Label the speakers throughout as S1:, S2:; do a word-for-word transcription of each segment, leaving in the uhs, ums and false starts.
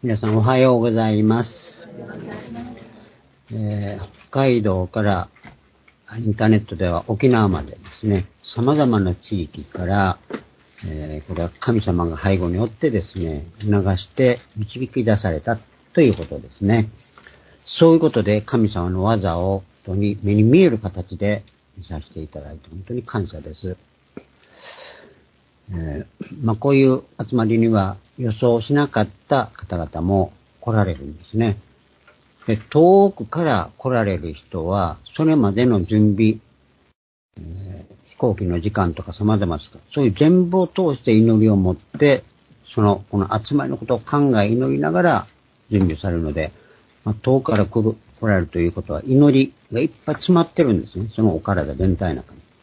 S1: 皆さんおはようございます。えー、北海道からインターネットでは沖縄までですね、様々な地域から、えー、これは神様が背後によってですね、促して導き出されたということですね。そういうことで神様の技を本当に目に見える形で見させていただいて本当に感謝です。えーまあ、こういう集まりには予想しなかった方々も来られるんですね。で、遠くから来られる人は、それまでの準備、えー飛行機の時間とか様々ですか、そういう全部を通して祈りを持って、その、この集まりのことを考え祈りながら準備されるので、まあ、遠くから来る、来られるということは祈りがいっぱい詰まってるんですね。そのお体全体の中に。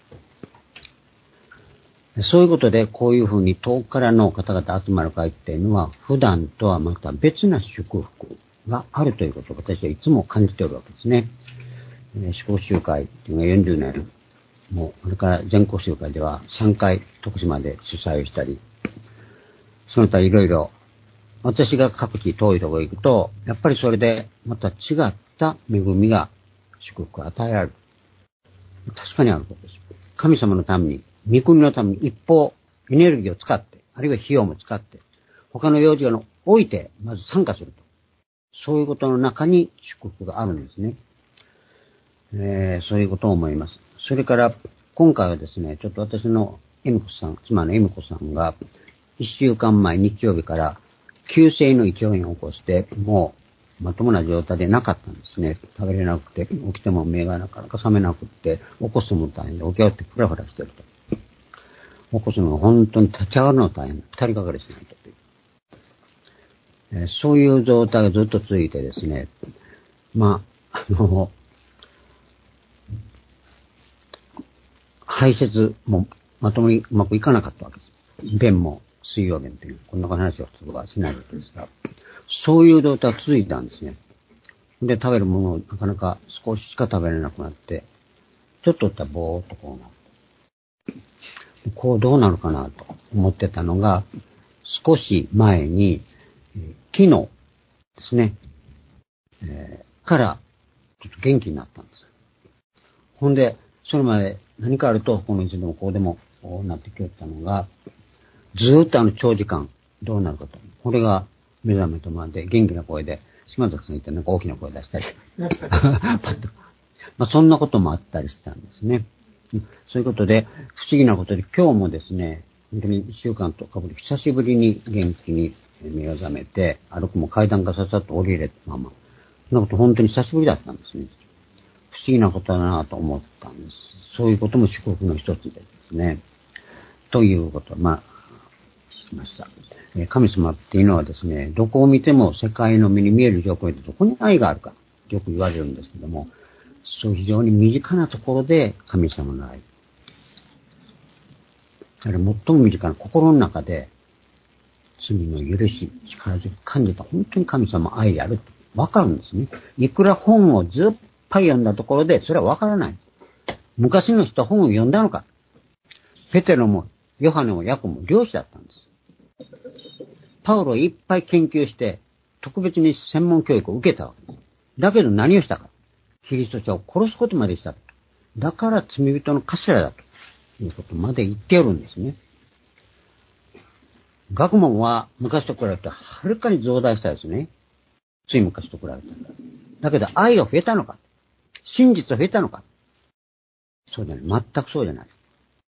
S1: そういうことで、こういうふうに遠くからの方々集まる会っていうのは、普段とはまた別な祝福があるということを私はいつも感じておるわけですね。祝福集会っていうのはよんじゅうねん、もう、それから全国集会ではさんかい徳島で主催をしたり、その他いろいろ、私が各地遠いところへ行くと、やっぱりそれでまた違った恵みが祝福を与えられる。確かにあることです。神様のために、御国のために一方、エネルギーを使って、あるいは費用も使って、他の用事を置いて、まず参加すると。そういうことの中に祝福があるんですね。えー、そういうことを思います。それから、今回はですね、ちょっと私のエミコさん、妻のエミコさんが、一週間前日曜日から急性の胃腸炎を起こして、もうまともな状態でなかったんですね。食べれなくて、起きても目がなかなか覚めなくて、起こすのも大変で、起き上がってフラフラしてると。起こすのが本当に立ち上がるのが大変。二人かかりしないと。えー、そういう状態がずっと続いてですね、まあ、あの、排泄もまともにうまくいかなかったわけです。便も水溶便という、こんな話を普通はしないわけですが、そういう状態が続いたんですね。で、食べるものをなかなか少ししか食べれなくなって、ちょっとったらぼーっとこうなって、こうどうなるかなと思ってたのが、少し前に、昨日ですね、えー、からちょっと元気になったんです。ほんで、それまで何かあると、このいつでもこうでもこうなってきてたのが、ずーっとあの長時間どうなるかと。これが目覚めとまで元気な声で、島崎さん言ってなんか大きな声出したり。パッと。まあそんなこともあったりしたんですね。そういうことで、不思議なことで今日もですね、本当に一週間とかぶり、久しぶりに元気に目が覚めて、歩くも階段がささっと降りれたまま。そんなこと本当に久しぶりだったんですね。不思議なことだなと思ったんです。そういうことも祝福の一つでですね。ということは、まあ、しました。神様っていうのはですね、どこを見ても世界の目に見える状況でどこに愛があるか、よく言われるんですけども、そう非常に身近なところで神様の愛。あれ最も身近な心の中で罪の許し、力強く感じた本当に神様愛であると分かるんですね。いくら本をずっぱい読んだところでそれは分からない。昔の人は本を読んだのか。ペテロもヨハネもヤコブも漁師だったんです。パウロをいっぱい研究して、特別に専門教育を受けたわけです。だけど何をしたか。キリスト者を殺すことまでした。だから罪人の頭だということまで言っておるんですね。学問は昔と比べてはるかに増大したですね。つい昔と比べて。だけど愛が増えたのか。真実が増えたのか。そうじゃない。全くそうじゃない。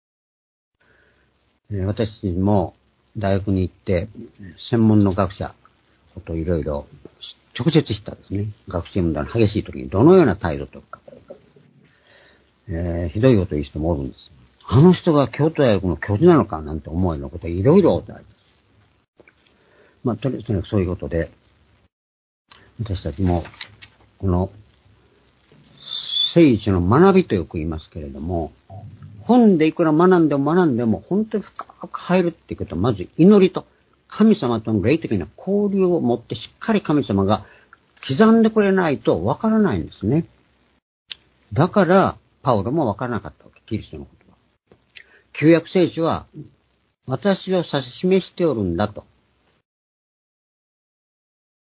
S1: 私も大学に行って専門の学者こといろいろ直接知ったですね。学習問題の激しい時にどのような態度とか、えー、ひどいこと言う人もおるんです。あの人が京都大学の教授なのかなんて思うようなこといろいろあります。まあ、とにかくそういうことで、私たちもこの聖書の学びとよく言いますけれども、本でいくら学んでも学んでも本当に深く入るっていうことは、まず祈りと神様との霊的な交流を持ってしっかり神様が刻んでくれないとわからないんですね。だから、パウロもわからなかったわけ、キリストのことは。旧約聖書は、私を指し示しておるんだと。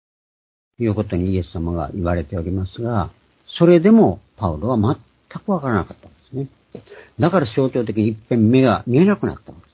S1: いうことにイエス様が言われておりますが、それでもパウロは全くわからなかったんですね。だから象徴的に一遍目が見えなくなったんです。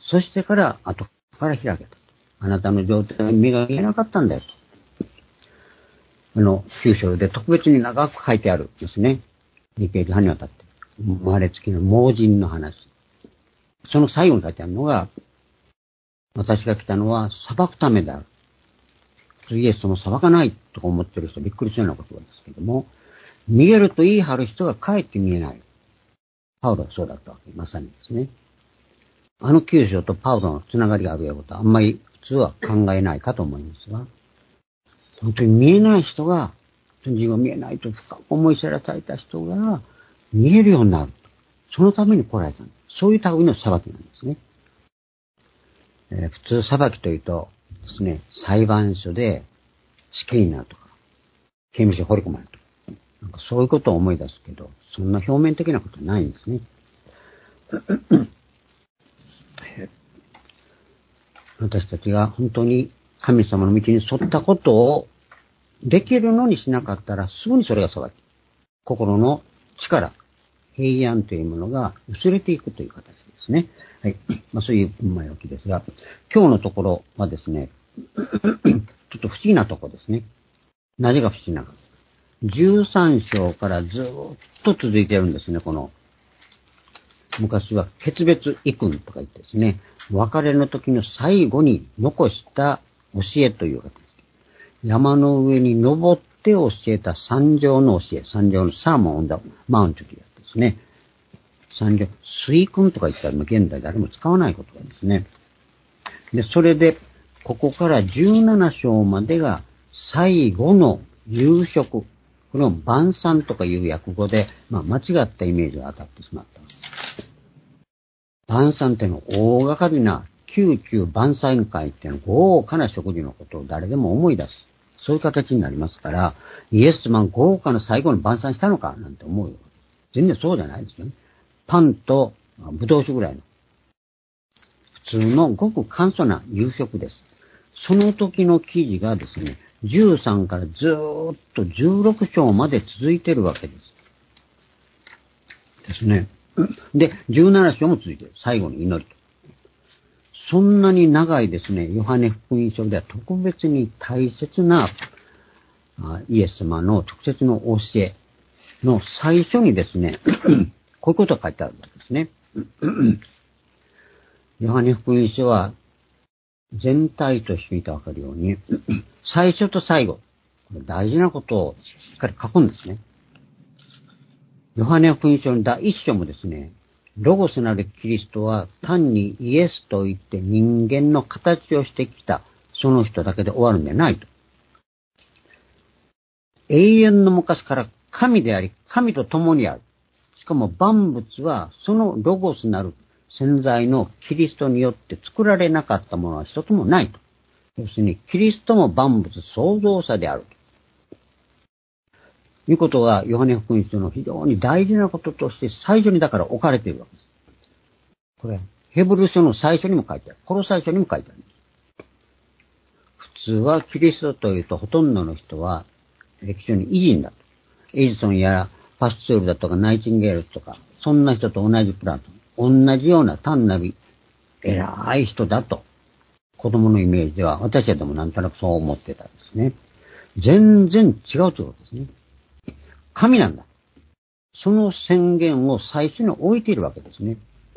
S1: そしてから後から開けた。あなたの状態に目が見えなかったんだよと。あの、九章で特別に長く書いてあるんですね。にページ半にわたって。生まれつきの盲人の話。その最後に書いてあるのが、私が来たのは裁くためである。普通イエスも裁かないとか思ってる人びっくりするような言葉ですけども、見えると言い張る人がかえって見えない。パウロはそうだったわけ。まさにですね。あの九章とパウロのつながりがあるようなことはあんまり普通は考えないかと思いますが、本当に見えない人が、自分が見えないと深く思い知らされた人が見えるようになる。そのために来られたんです。そういう類の裁きなんですね。えー、普通裁きというとですね、裁判所で死刑になるとか、刑務所に放り込まれるとか、なんかそういうことを思い出すけど、そんな表面的なことはないんですね。私たちが本当に神様の道に沿ったことをできるのにしなかったら、すぐにそれが裁き。心の力、平安というものが薄れていくという形ですね。はい。まあそういう前置きですが、今日のところはですね、ちょっと不思議なところですね。なぜが不思議なのか。じゅうさん章からずっと続いているんですね、この。昔は決別遺訓とか言ってですね、別れの時の最後に残した教えという形。山の上に登って教えた三条の教え、三条のサーモンオンダマウントというやつですね。三条、水訓とか言ったら現代誰も使わない言葉ですね。で、それで、ここからじゅうなな章までが最後の夕食。これを晩餐とかいう訳語で、まあ間違ったイメージが当たってしまった。晩餐っていうのは大掛かりな宮中晩餐会っていうのは豪華な食事のことを誰でも思い出す。そういう形になりますから、イエス様豪華な最後の晩餐したのかなんて思うよ。全然そうじゃないですよね。パンとブドウ酒ぐらいの。普通のごく簡素な夕食です。その時の記事がですね、じゅうさんからずーっとじゅうろく章まで続いてるわけです。ですね。で、じゅうなな章も続いてる。最後の祈りと。そんなに長いですね、ヨハネ福音書では特別に大切なイエス様の直接の教えの最初にですね、こういうことが書いてあるわけですね。ヨハネ福音書は全体として見てわかるように、最初と最後、大事なことをしっかり書くんですね。ヨハネ福音書の第一章もですね、ロゴスなるキリストは単にイエスと言って人間の形をしてきたその人だけで終わるんじゃないと。永遠の昔から神であり、神と共にある。しかも万物はそのロゴスなる潜在のキリストによって作られなかったものは一つもないと。要するにキリストも万物創造者であるということがヨハネ福音書の非常に大事なこととして最初にだから置かれているわけです。これヘブル書の最初にも書いてある。コロサイ書にも書いてある。普通はキリストというとほとんどの人は歴史上に偉人だと。エジソンやパスチュールだとかナイチンゲールとか、そんな人と同じプラトン。同じような単なる偉い人だと。子供のイメージは私はでもなんとなくそう思ってたんですね。全然違うということですね。神なんだ。その宣言を最初に置いているわけですね。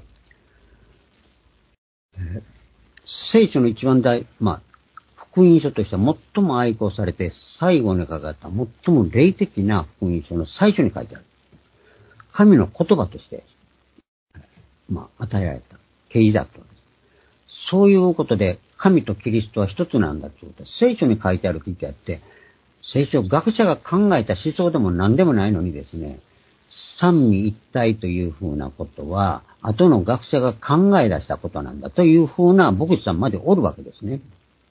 S1: 聖書の一番大、まあ、福音書としては最も愛好されて最後に書かれた最も霊的な福音書の最初に書いてある。神の言葉として、まあ、与えられた啓示だったわけです。そういうことで神とキリストは一つなんだということは聖書に書いてある記事あって、聖書学者が考えた思想でも何でもないのにですね、三位一体というふうなことは、後の学者が考え出したことなんだというふうな牧師さんまでおるわけですね。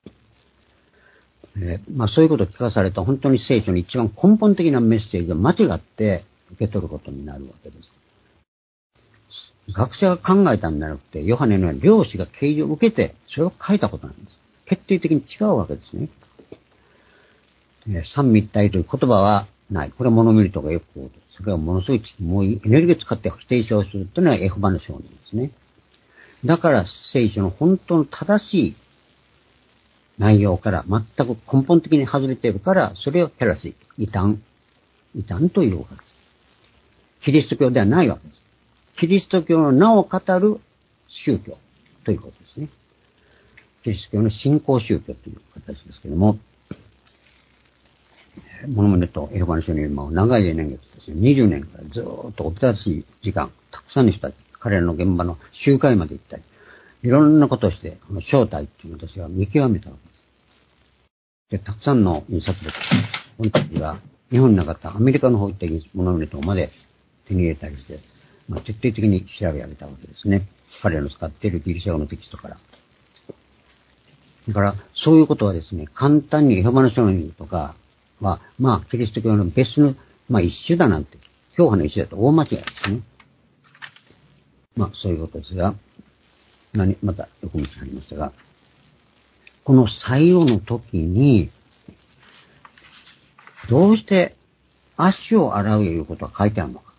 S1: えー、まあそういうことを聞かされた本当に聖書の一番根本的なメッセージを間違って受け取ることになるわけです。学者が考えたんじゃなくて、ヨハネのように漁師が啓示を受けて、それを書いたことなんです。決定的に違うわけですね。 三位一体という言葉はない。これはモノミリトがよく言う。それはものすごい、もうエネルギーを使って否定証するというのはエホバの証人ですね。だから聖書の本当の正しい内容から全く根本的に外れているから、それをヘラシー、異端、異端というわけです。キリスト教ではないわけです。キリスト教の名を語る宗教ということですね。キリスト教の信仰宗教という形ですけれども、モノミリト、エホバの証人は長い年月ですね、にじゅうねんからずーっとおびただしい時間、たくさんの人たち、彼らの現場の集会まで行ったり、いろんなことをして、この正体っていうのを私は見極めたわけです。で、たくさんの印刷物、この時は日本になかったアメリカの方行ったモノミリトまで手に入れたりして、まあ、徹底的に調べ上げたわけですね。彼らの使っているギリシャ語のテキストから。だから、そういうことはですね、簡単にエホバの証人とかは、まあ、キリスト教の別の、まあ、一種だなんて、教派の一種だと大間違いですね。まあ、そういうことですが、何、また横道になりましたが、この最後の時に、どうして足を洗うということが書いてあるのか。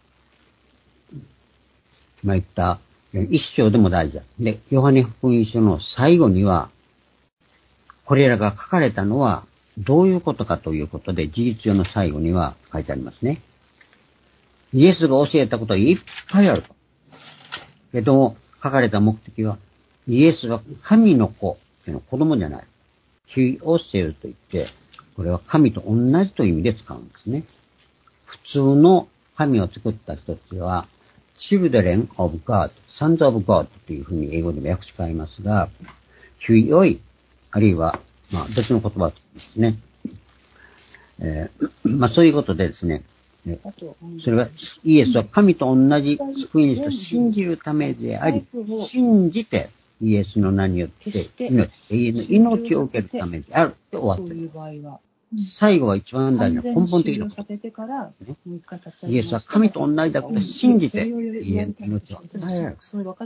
S1: まあ、言った一章でも大事だ。で、ヨハネ福音書の最後には、これらが書かれたのはどういうことかということで、事実上の最後には書いてありますね。イエスが教えたことはいっぱいあると。けども、書かれた目的は、イエスは神の子というのは子供じゃない。ヒオセルと言って、これは神と同じという意味で使うんですね。普通の神を作った人たちは、Children of God, Sons of God というふうに英語でも訳し変えますが、ヒオイ、あるいは、まあ、別の言葉ですね。えー、まあ、そういうことでですね、それは、イエスは神と同じ救い主と信じるためであり、信じてイエスの名によって命、永遠の命を受けるためであるって終わってる。最後が一番大事な根本的なこと、ね。イエスは神と同じだから信じて永遠の命を与えられる。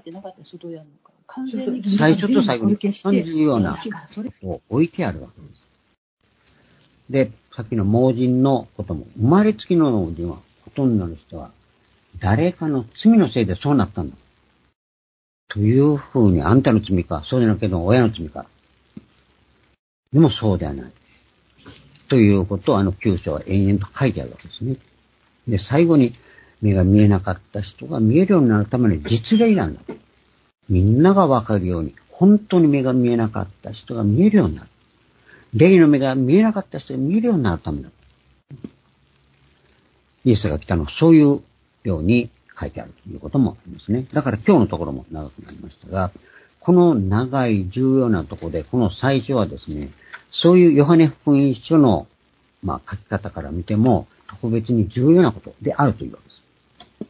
S1: 最初と最後に一番重要なことを置いてあるわけです。で、さっきの盲人のことも、生まれつきの盲人は、ほとんどの人は、誰かの罪のせいでそうなったんだ。というふうに、あんたの罪か、そうじゃなくて親の罪か。でもそうではない。ということを、あのきゅう章は延々と書いてあるわけですね。で、最後に、目が見えなかった人が見えるようになるための実例なんだ。みんながわかるように、本当に目が見えなかった人が見えるようになる。霊の目が見えなかった人が見えるようになるためだ。イエスが来たのはそういうように書いてあるということもありますね。だから今日のところも長くなりましたが、この長い重要なところで、この最初はですね、そういうヨハネ福音書の、まあ、書き方から見ても特別に重要なことであるというわけです。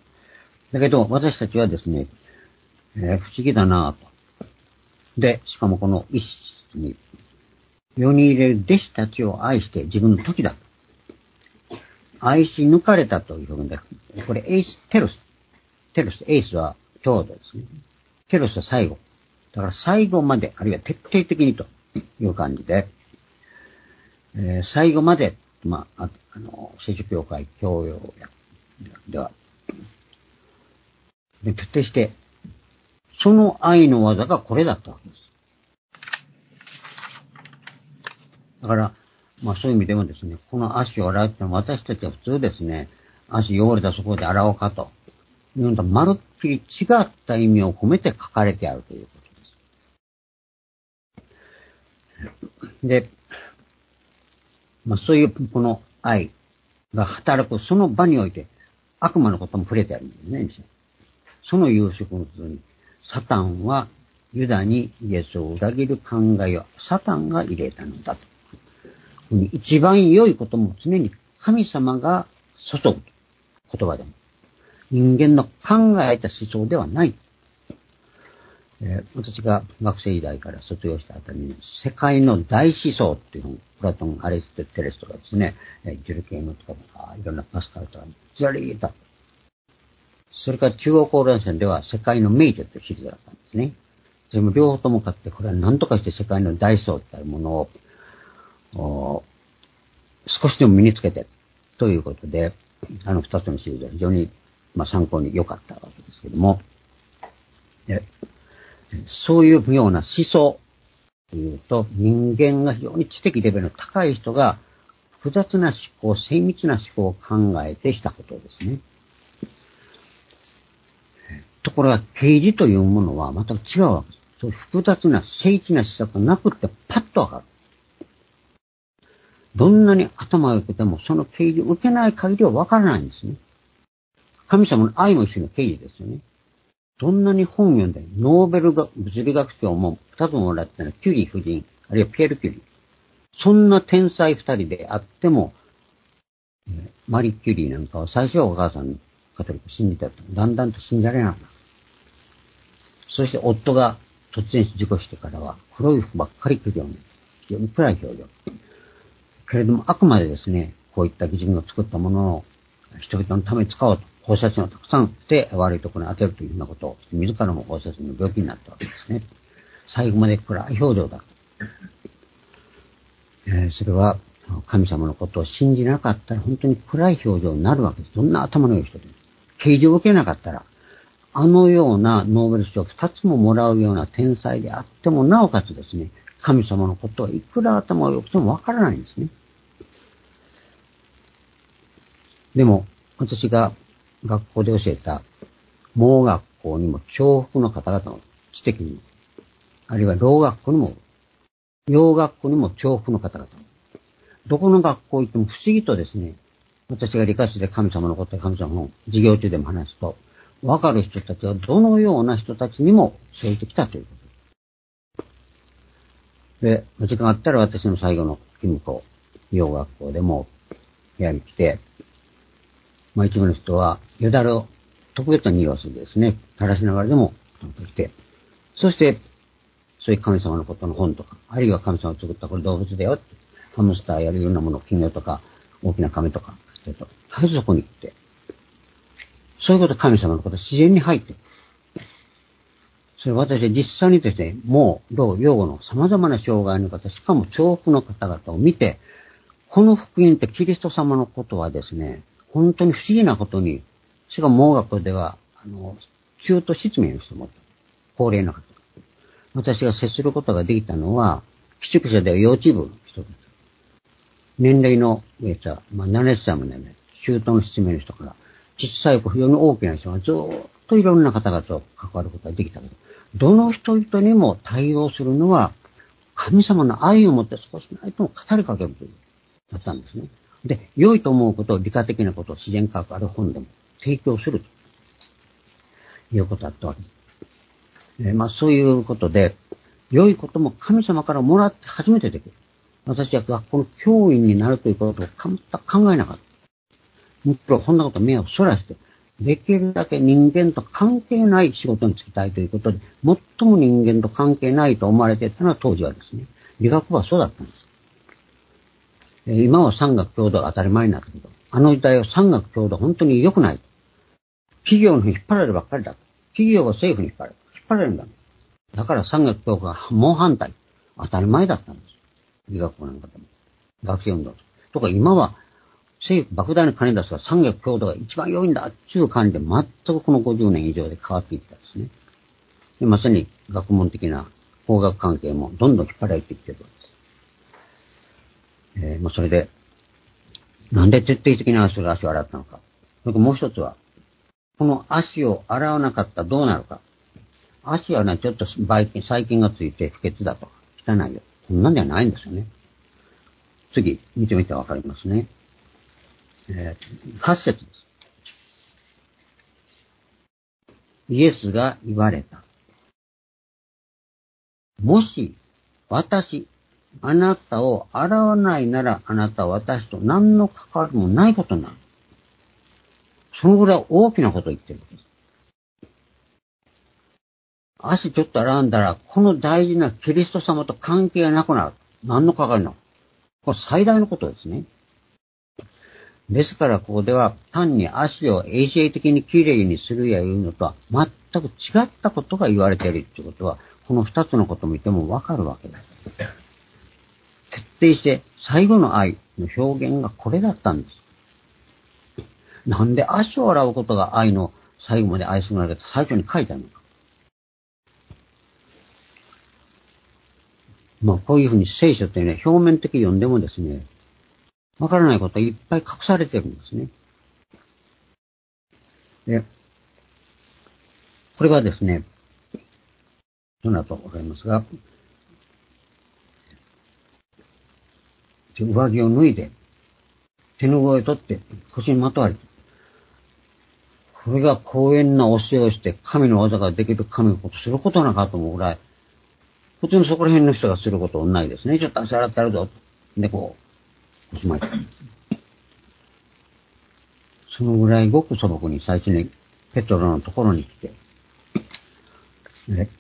S1: だけど私たちはですね、えー、不思議だなぁと。で、しかもこの一節に、世に入れる弟子たちを愛して自分の時だ。愛し抜かれたという表現で、これエイス、テロス。テロス、エイスは強度ですね。テロスは最後。だから最後まで、あるいは徹底的にという感じで、えー、最後まで、まあ、ああの、聖書教会教養では、で徹底して、その愛の技がこれだったわけです。だから、まあそういう意味でもですね、この足を洗うってのは私たちは普通ですね、足汚れたそこで洗おうかというのとまるっきり違った意味を込めて書かれてあるということです。で、まあそういうこの愛が働くその場において悪魔のことも触れてあるんですね。その夕食の通に、サタンはユダにイエスを裏切る考えをサタンが入れたのだと。一番良いことも常に神様が注ぐ言葉でも、人間の考えた思想ではない。えー、私が学生時代から卒業したあたりに、世界の大思想っていうのを、プラトン、アリストテレスとかですね、ジュルケームとか、いろんなパスカルとか、ずらりーと。それから中央公論戦では世界の名著というシリーズだったんですね。それも両方とも買って、これは何とかして世界の大思想というものを、 少しでも身につけて、ということで、あの二つのシリーズは非常に、まあ、参考に良かったわけですけども、でそういうような思想というと、人間が非常に知的レベルの高い人が、複雑な思考、精密な思考を考えてしたことですね。ところが、啓示というものは全く違うわけです。そういう複雑な精緻な施策がなくってパッとわかる。どんなに頭が良くてもその啓示を受けない限りはわからないんですね。神様の愛も一種の啓示ですよね。どんなに本読んで、ノーベル物理学賞も二つもらったのはキュリー夫人、あるいはピエール・キュリー。そんな天才二人であっても、マリー・キュリーなんかは最初はお母さんにカトリック信じてた。だんだんと信じられなくなる。そして夫が突然事故してからは黒い服ばっかり着るように、非常に暗い表情。けれどもあくまでですね、こういった義人の作ったものを人々のために使おうと、放射線をたくさんで悪いところに当てるというようなことを、自らも放射線の病気になったわけですね。最後まで暗い表情だ。えー、それは神様のことを信じなかったら本当に暗い表情になるわけです。どんな頭の良い人でも。啓示を受けなかったら、あのようなノーベル賞を二つももらうような天才であっても、なおかつですね、神様のことはいくら頭が良くてもわからないんですね。でも、私が学校で教えた盲学校にも重複の方々の知的にも、あるいは老学校にも、洋学校にも重複の方々も、どこの学校行っても不思議とですね、私が理科室で神様のことや神様の授業中でも話すと、わかる人たちはどのような人たちにも添えてきたということ。で、時間があったら私の最後の勤務校、洋学校でも部屋に来て、まあ一部の人はよだれを特別な匂いをするんですね。垂らしながらでも来て、そしてそういう神様のことの本とか、あるいは神様を作ったこれ動物だよって、ハムスターやるようなもの、金魚とか大きな亀とか、とりあえずそこに行って、そういうこと神様のこと自然に入っている。それは私は実際にですね、もう老幼後の様々な障害の方、しかも重複の方々を見て、この福音ってキリスト様のことはですね、本当に不思議なことに、しかも盲学では、あの、中途失明の人も、高齢な方。私が接することができたのは、寄宿舎では幼稚部の人です。年齢の上は、まあ、ななじゅっさいまでね、中途の失明の人から、小さい子、非常に大きな人がずーっといろんな方々と関わることができたけど、どの人々にも対応するのは、神様の愛を持って少しないとも語りかけるという、だったんですね。で、良いと思うことを理科的なことを自然科学ある本でも提供するということだったわけです。えー、まあそういうことで、良いことも神様からもらって初めてできる。私は学校の教員になるということを考えなかった。むしろこんなこと目をそらして、できるだけ人間と関係ない仕事に就きたいということで、最も人間と関係ないと思われていたのは当時はですね、理学部はそうだったんです。今は産学共同が当たり前になったけど、あの時代は産学共同は本当に良くない。企業に引っ張られるばっかりだ。企業が政府に引っ張られる。引っ張られるんだ。だから産学共同が猛反対。当たり前だったんです。理学部なんかでも。学生運動とか今は政府莫大な金出すから産学共同が一番良いんだっていう感じで全くこのごじゅうねん以上で変わっていったんですね。でまさに学問的な法学関係もどんどん引っ張られていってるわけです。えー、まあそれで、なんで徹底的に足を足を洗ったのか。それともう一つは、この足を洗わなかったらどうなるか。足はね、ちょっとばい菌、細菌がついて不潔だとか、汚いよ。そんなんじゃないんですよね。次、見てみてわかりますね。えー、はち節です。イエスが言われた。もし、私、あなたを洗わないなら、あなたは私と何の関わりもないことになる。そのぐらい大きなことを言ってるんです。足ちょっと洗うんだら、この大事なキリスト様と関係がなくなる。何の関わりなの？これ最大のことですね。ですからここでは単に足を衛生的にきれいにするやいうのとは全く違ったことが言われているということは、この二つのことを見てもわかるわけです。 徹底して最後の愛の表現がこれだったんです。なんで足を洗うことが愛の最後まで愛するのかと最初に書いてあるのか。まあこういうふうに聖書ってね、表面的に読んでもですね、わからないことがいっぱい隠されてるんですね。で、これはですね、どなたとわかりますが、上着を脱いで、手ぬぐいを取って、腰にまとわれて、これが公園な教えをして、神の技ができる神のことすることなのかと思うぐらい、普通のそこら辺の人がすることはないですね。ちょっと足洗ってやるぞ。で、こう、おしまい。そのぐらいごく素朴に最初にペトロのところに来て、ね、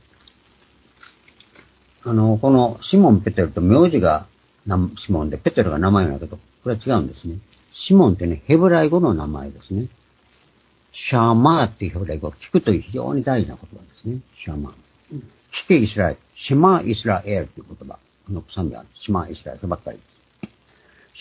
S1: あの、このシモン・ペテロと名字がシモンで、ペテロが名前なんだけど、これは違うんですね。シモンってね、ヘブライ語の名前ですね。シャーマーっていうヘブライ語は聞くという非常に大事な言葉ですね。シャーマー。聞けイスラエル。シマイスラエルという言葉。この賛美はシマイスラエルばっかりです。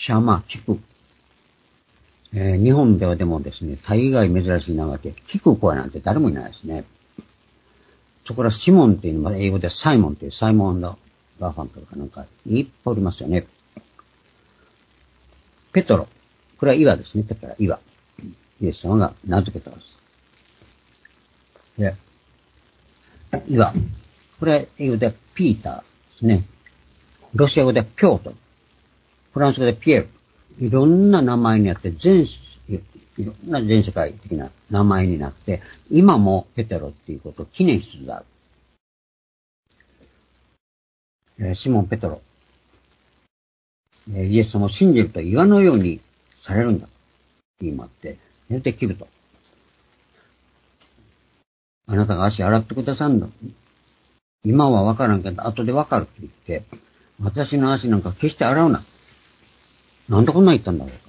S1: シャーマー、聞く。えー、日本ではでもですね、大概珍しい名前で、聞く声なんて誰もいないですね。そこからシモンっていうのは英語でサイモンというサイモン・ガーファンクルかなんかいっぱいおりますよね。ペトロ。これは岩ですね。ペトロは岩。イエス様が名付けたんです。で、岩。これは英語でピーターですね。ロシア語でピョートル。フランス語でピエール。いろんな名前になって全、いろんな全世界的な名前になって、今もペテロっていうことを記念しつつある。シモン・ペトロ。イエス様を信じると岩のようにされるんだと言いまって、寝て聞くと。あなたが足洗ってくださるんだ。今はわからんけど、後でわかるって言って、私の足なんか決して洗うな。なんでこんな言ったんだろうか。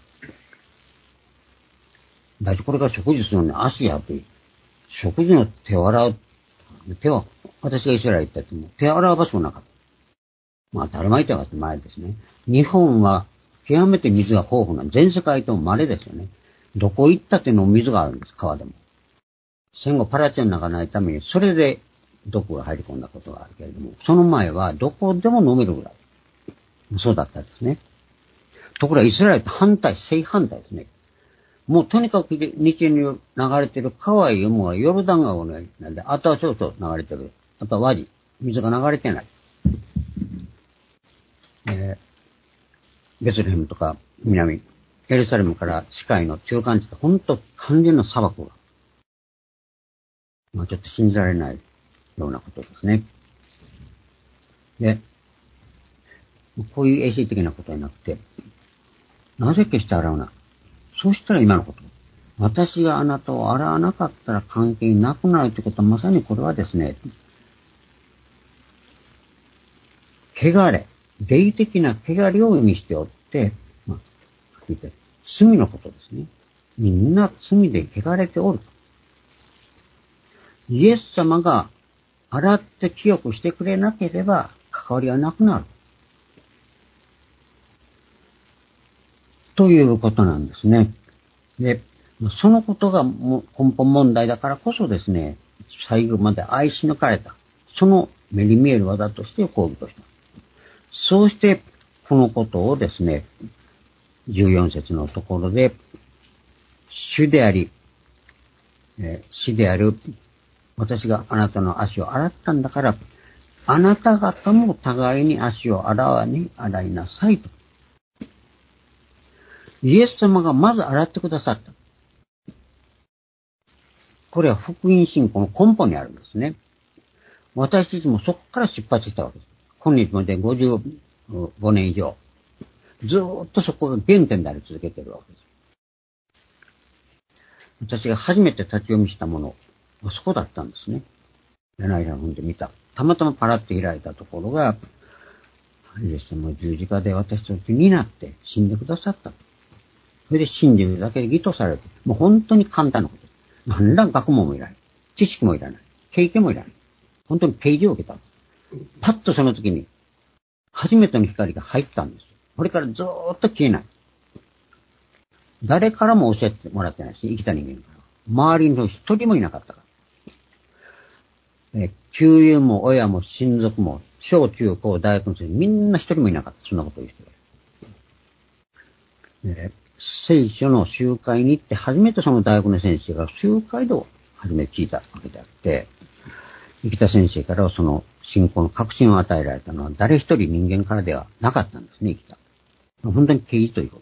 S1: だってこれから食事するのに足やって、食事の手を洗う。手は、私がイスラエル行ったっても手を洗う場所もなかった。まあ当たり前とは当たり前ですね。日本は極めて水が豊富な全世界とも稀ですよね。どこ行ったっての水があるんです、川でも。戦後パラチェンなんかないために、それで毒が入り込んだことがあるけれども、その前はどこでも飲めるぐらい。そうだったですね。ところがイスラエルって反対、正反対ですね。もうとにかく日に流れてる川へ読むはヨルダン川なんで、あとはちょっと流れてる。あとはワジ。水が流れてない。えー、ベツレヘムとか南、エルサレムから市海の中間地って本当完全な砂漠が。まあちょっと信じられないようなことですね。で、こういう衛生的なことになって、なぜ決して洗うな。そうしたら今のこと。私があなたを洗わなかったら関係なくなるということはまさにこれはですね、汚れ、霊的な汚れを意味しておって、まあ、聞いて、罪のことですね。みんな罪で汚れておると。イエス様が洗って清くしてくれなければ関わりはなくなる。ということなんですね。で、そのことが根本問題だからこそですね、最後まで愛し抜かれた。その目に見える技として講義とした。そうして、このことをですね、じゅうよん節のところで、主であり、えー、死である、私があなたの足を洗ったんだから、あなた方も互いに足を洗わに洗いなさいと。イエス様がまず洗ってくださった。これは福音信仰の根本にあるんですね。私たちもそこから出発したわけです。今日までごじゅうごねん以上。ずーっとそこが原点であり続けているわけです。私が初めて立ち読みしたものはそこだったんですね。柳田の本で見た。たまたまパラッと開いたところが、イエス様の十字架で私たちになって死んでくださった。それで信じるだけで義とされて、もう本当に簡単なこと。何ら学問もいらない。知識もいらない。経験もいらない。本当に啓示を受けた。パッとその時に、 初めての光が入ったんですよ。これからずーっと消えない。誰からも教えてもらってないし、生きた人間から。周りの人一人もいなかったから。え、旧友も親も親族も、小中高大学の人みんな一人もいなかった。そんなこと言う人が。ね、聖書の集会に行って初めてその大学の先生が集会で初めて聞いたわけであって、生田先生からはその信仰の確信を与えられたのは誰一人人間からではなかったんですね、生田。本当に敬意ということ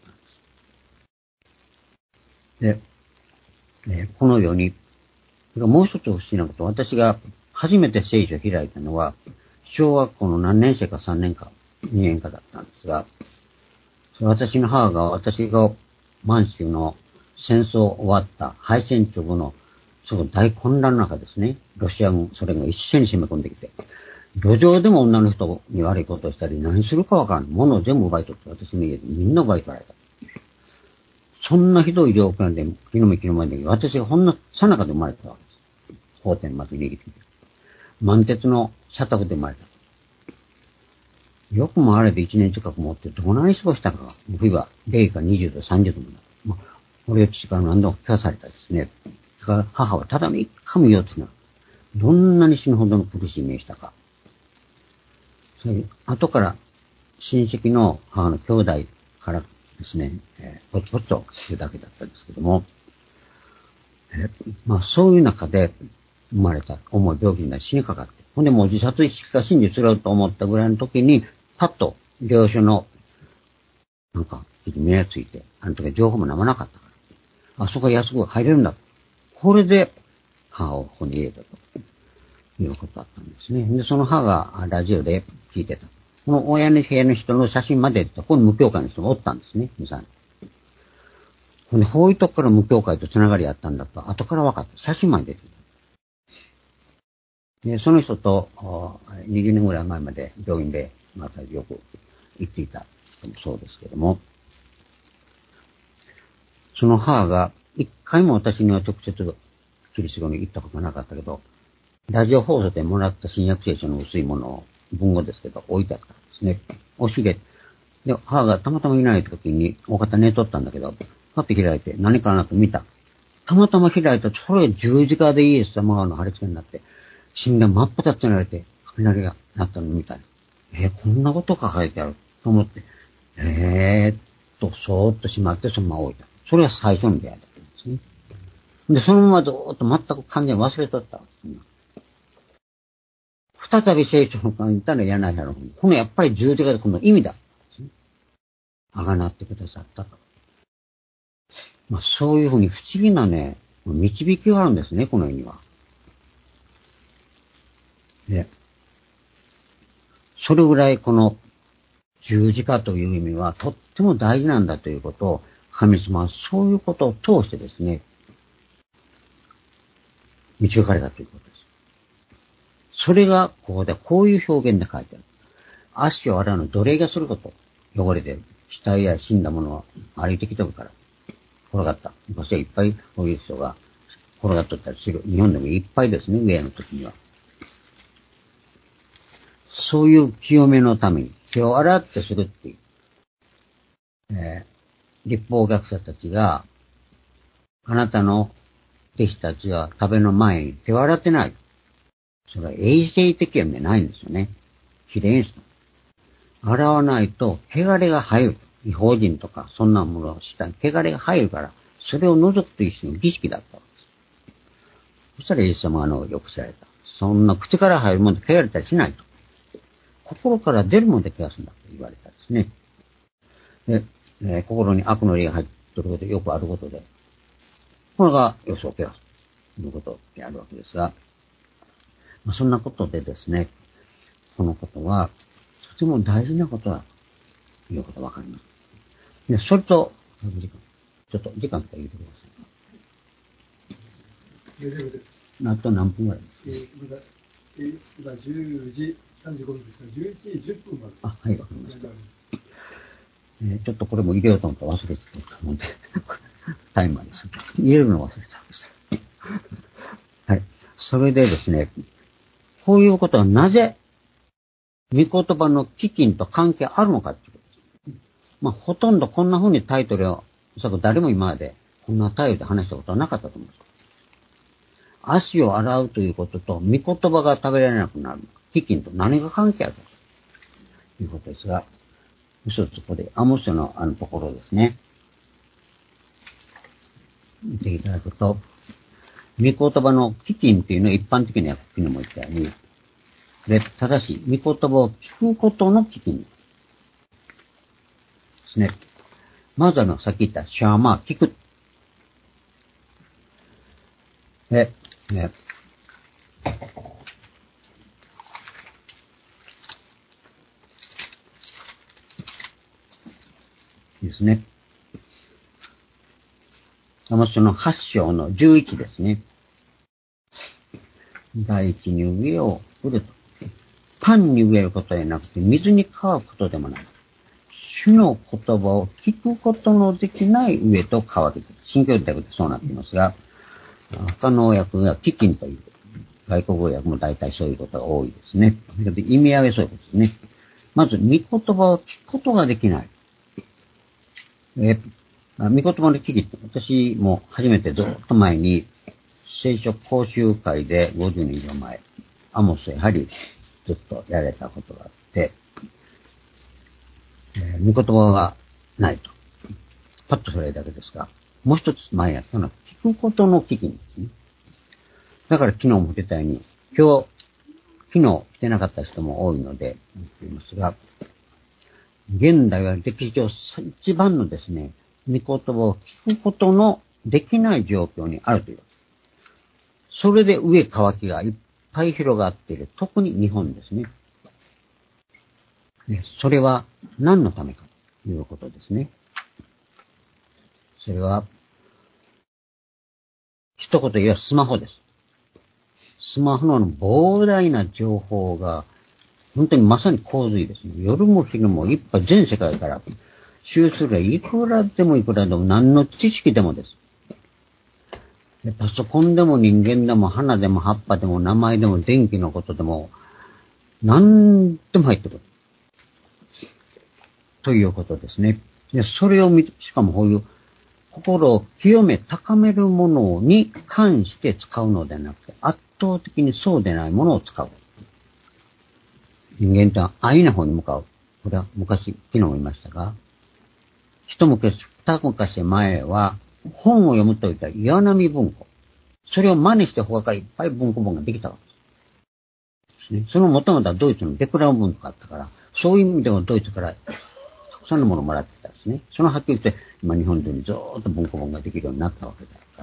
S1: なんです。で、ね、このように、もう一つ不思議なこと、私が初めて聖書を開いたのは、小学校の何年生かさんねんか、にねんかだったんですが、私の母が私が満州の戦争終わった敗戦直後のその大混乱の中ですね、ロシア軍、ソ連が一斉に攻め込んできて、路上でも女の人に悪いことをしたり、何するかわからん。物を全部奪い取って、私の家でみんな奪い取られた。そんなひどい状況で、気の目気の前で、私がほんのさなかで生まれたわけです。法典まで逃げてきて。満鉄の社宅で生まれた。よくもあれで一年近く持ってどない過ごしたか。冬は零下にじゅうど、さんじゅうどもなる。まあ、これを父から何度も聞かされたですね。だから母はただ三日も夜つな。どんなに死ぬほどの苦しい目したか。それ後から親戚の母の兄弟からですね、えー、ぽつぽつと聞くだけだったんですけども、えー、まあそういう中で生まれた重い病気になり死にかかって、ほんでもう自殺意識か真実すると思ったぐらいの時に、パッと領収のなんか目がついて、あの時情報も何もなかったから、あそこ安く入れるんだ。これで母をここに入れたということだったんですね。で、その母がラジオで聞いてた。この親の部屋の人の写真まで、ここに無教会の人がおったんですね、にさんにん。ほんで、こういうとこから無教会とつながりあったんだと、後から分かった。写真まで出てた。で、その人とにじゅうねんぐらい前まで病院でまたよく行っていた人もそうですけども、その母が一回も私には直接キリスト教に行ったことなかったけど、ラジオ放送でもらった新約聖書の薄いものを、文語ですけど、置いてあったんですね。押し入れ。で、母がたまたまいない時に、お方寝とったんだけど、パッと開いて何かなと見た。たまたま開いた、それが十字架でイエス様の貼り付けになって、死んで真っ二つになられて、雷が鳴ったのを見た。えー、こんなことが書いてあると思って、えーっと、そーっとしまってそのまま置いた。それが最初の出会いだったんですね。で、そのままずーっと全く完全に忘れとったんです。再び聖書の書いたら柳原の本。このやっぱり十字架でこの意味だ。あがなってくださったと。まあそういうふうに不思議なね、導きがあるんですね、この絵には。で、それぐらいこの十字架という意味はとっても大事なんだということを、神様はそういうことを通してですね、導かれたということです。それがここでこういう表現で書いてある。足を洗うの奴隷がすること。汚れて死体や死んだものは歩いてきてるから。転がった。昔はいっぱいこういう人が転がっとったりする。日本でもいっぱいですね、上の時には。そういう清めのために手を洗ってするっていう。えー、立法学者たちが、あなたの弟子たちは食べの前に手を洗ってない。それは衛生的意味でないんですよね。きれいにする。洗わないと、汚れが入る。違法人とか、そんなものをしたら、汚れが入るから、それを除くという種の儀式だったわけです。そしたらイエス様はあの、よく知られた。そんな口から入るもので汚れたりしないと。心から出るもので汚すんだと言われたんですね。で、えー、心に悪の霊が入っていることでよくあることで、これが予想を汚すということであるわけですが、まあ、そんなことでですね、このことは、とても大事なことだということがわかります。で、それと、時間、ちょっと時間とか言ってください。大丈夫です。あと何分ぐらいですか？えー、まだ、えー、今じゅうじさんじゅうごふんですから、じゅういちじじゅっぷんまで。あ、はい、わかりました。えー、ちょっとこれも入れようと思って忘れてたので、タイマーです。入れるの忘れてたんです。はい。それでですね、こういうことはなぜ御言葉の基金と関係あるのかっていうことです。まあ、ほとんどこんな風にタイトルを、おそらく誰も今までこんなタイトルで話したことはなかったと思うんです。足を洗うということと、御言葉が食べられなくなる。基金と何が関係あるかということですが、一つここで、アモス書のあのところですね。見ていただくと、御言葉の基金というのは一般的な訳にも言ったように、で、ただし、御言葉を聞くことの基金ですね。まずあの、さっき言ったシャーマー、聞く。で、ね、ですね。アモス書のはち章のじゅういちですね。大地に植えを売ると。パンに植えることでなくて、水に乾くことでもない。主の言葉を聞くことのできない植えと乾き。新教訳でそうなっていますが、他の訳が基金という、外国語訳も大体そういうことが多いですね。意味合いはそういうことですね。まず、御言葉を聞くことができない。え御言葉の基金、私も初めてずっと前に、聖書講習会でごじゅうねん以上前、アモスやはりずっとやられたことがあって、えー、御言葉がないと。パッとそれだけですが、もう一つ前やったのは聞くことの基金ですね。だから昨日も言ったように、今日、昨日来てなかった人も多いので言いますが、現代は歴史上一番のですね、御言葉を聞くことのできない状況にあるという。それで上乾きがいっぱい広がっている。特に日本ですね。それは何のためかということですね。それは、一言言えばスマホです。スマホの膨大な情報が、本当にまさに洪水ですね。夜も昼もいっぱい全世界から、収集がいくらでもいくらでも何の知識でもです。でパソコンでも人間でも花でも葉っぱでも名前でも電気のことでも何でも入ってくる。ということですね。でそれを見、しかもこういう心を清め高めるものに関して使うのではなくて圧倒的にそうでないものを使う。人間とは愛の方に向かう。これは昔、昨日も言いましたが、一昔、二昔前は本を読むといった岩波文庫。それを真似して他からいっぱい文庫本ができたわけです。その元々はドイツのベクラウ文庫があったから、そういう意味でもドイツからたくさんのものをもらってたんですね。そのはっきり言って、今日本中にずーっと文庫本ができるようになったわけだから。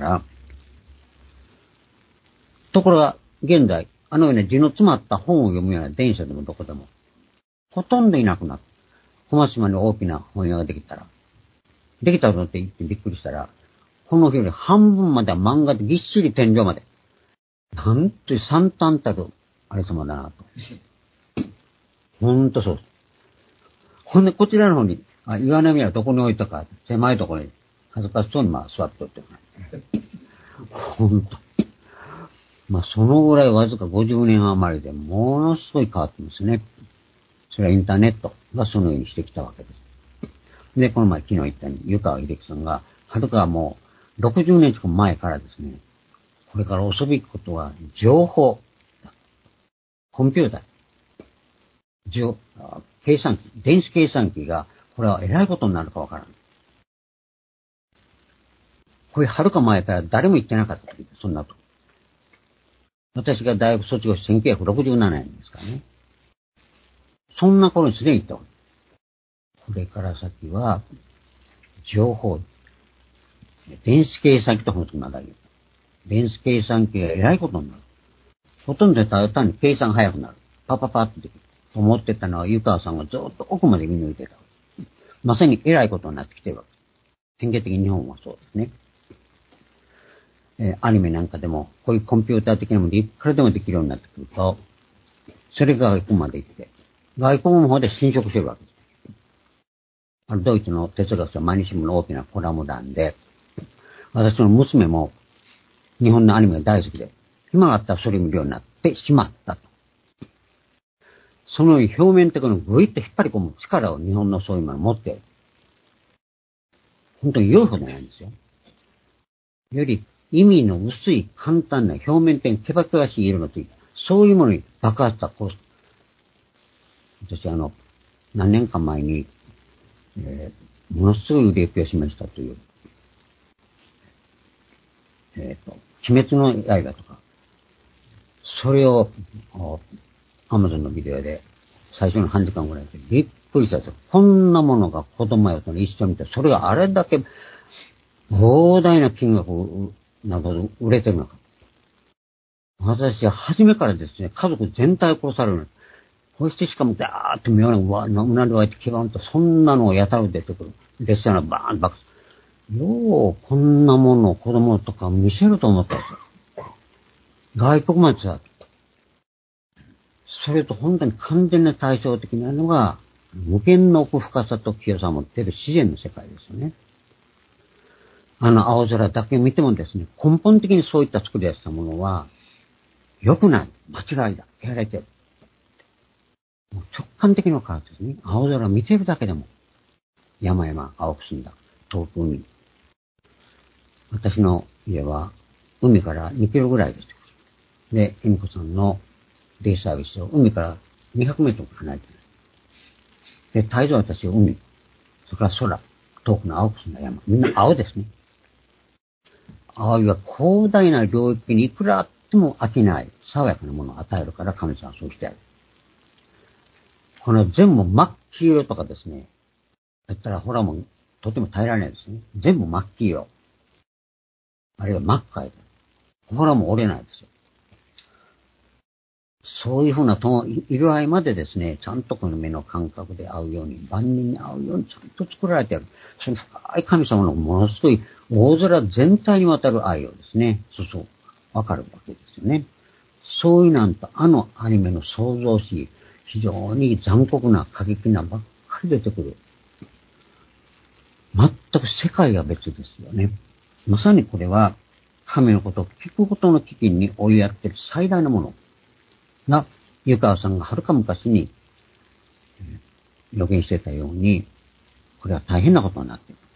S1: ところが、現在、あのような字の詰まった本を読むような電車でもどこでも、ほとんどいなくなった。小松島に大きな本屋ができたら、できたのって言ってびっくりしたら、この日より半分までは漫画でぎっしり天井まで。なんという惨憺たる、あれ様だなと。ほんとそうです。ほんで、こちらの方に、あ岩波はどこに置いたか、狭いところに、恥ずかしそうにまあ座っておってる。ほんと。まあ、そのぐらいわずかごじゅうねん余りでものすごい変わってますね。それはインターネットがそのようにしてきたわけです。で、この前昨日言ったように、湯川秀樹さんが、はるかもうろくじゅうねん近く前からですね、これから恐るべきことは情報、コンピューター、計算機、電子計算機が、これは偉いことになるかわからない。これはるか前から誰も言ってなかった。そんなと。私が大学卒業してせんきゅうひゃくろくじゅうななねんですからね。そんな頃にすでに言ったわけ。これから先は、情報、電子計算機と本当にまだ言う。電子計算機が偉いことになる。ほとんどでただ単に計算早くなる。パパパッとできる。と思ってたのは湯川さんがずっと奥まで見抜いてた。まさに偉いことになってきてるわけ。典型的に日本はそうですね。えー、アニメなんかでも、こういうコンピューター的なものでいくらでもできるようになってくると、それが外国まで行って、外国の方で侵食してるわけです。あのドイツの哲学者毎日新聞の大きなコラム欄で、私の娘も日本のアニメが大好きで、暇があったらそれを見るようになってしまったと。 その表面的にぐいっと引っ張り込む力を日本のそういうもの持っている。本当に良いほどないんですよ。より意味の薄い簡単な表面的にけばけばしい色のついた、そういうものに爆発したコース。私あの、何年か前に、えー、ものすごい売れ行きをしましたという、えっ、ー、と、鬼滅の刃とか、それを、アマゾンのビデオで最初の半時間ぐらいでびっくりしたんですよ。こんなものが子供やと一緒に見て、それがあれだけ膨大な金額など売れてるのか。私は初めからですね、家族全体を殺される。そしてしかもダーッと妙なうなり湧いて基盤と、そんなのをやたら出てくる。列車のバーン爆発。よう、こんなものを子供とか見せると思ったんですよ。外国までさ、それと本当に完全な対照的なのが、無限の奥深さと清さを持っている自然の世界ですよね。あの青空だけ見てもですね、根本的にそういった作り出したものは、良くない、間違いだ、やられてる。もう直感的な変わですね。青空見てるだけでも、山々青く澄んだ、遠く海。私の家は、海からにキロぐらいです。で、恵美子さんのデイサービスを海からにひゃくメートル離れている。で、太蔵は私は海、それから空、遠くの青く澄んだ山。みんな青ですね。青いは広大な領域にいくらあっても飽きない、爽やかなものを与えるから神様はそうしてやる。この全部真っ黄色とかですね、だったらほらもうとても耐えられないですね。全部真っ黄色。あるいは真っ赤い。ほらも折れないですよ。そういうふうなと色合いまでですね、ちゃんとこの目の感覚で合うように、万人に合うようにちゃんと作られている。その深い神様のものすごい大空全体にわたる愛をですね、そうそう、わかるわけですよね。そういうなんと、あのアニメの創造し、非常に残酷な過激なばっかり出てくる。全く世界が別ですよね。まさにこれは、神のことを聞くことの危機に追いやっている最大のもの。が、湯川さんがはるか昔に予言してたように、これは大変なことになってい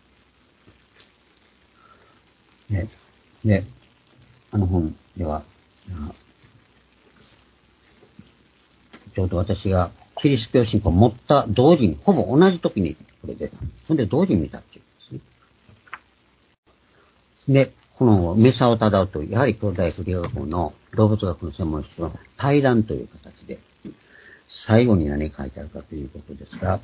S1: る。で、で、あの本では、ちょうど私がキリスト教信仰を持った同時に、ほぼ同じ時にこれ出た。それで同時に見たっていうんですね。で、この梅沢忠夫という、やはり京大学理学部の動物学の専門室の対談という形で、最後に何書いてあるかということですが、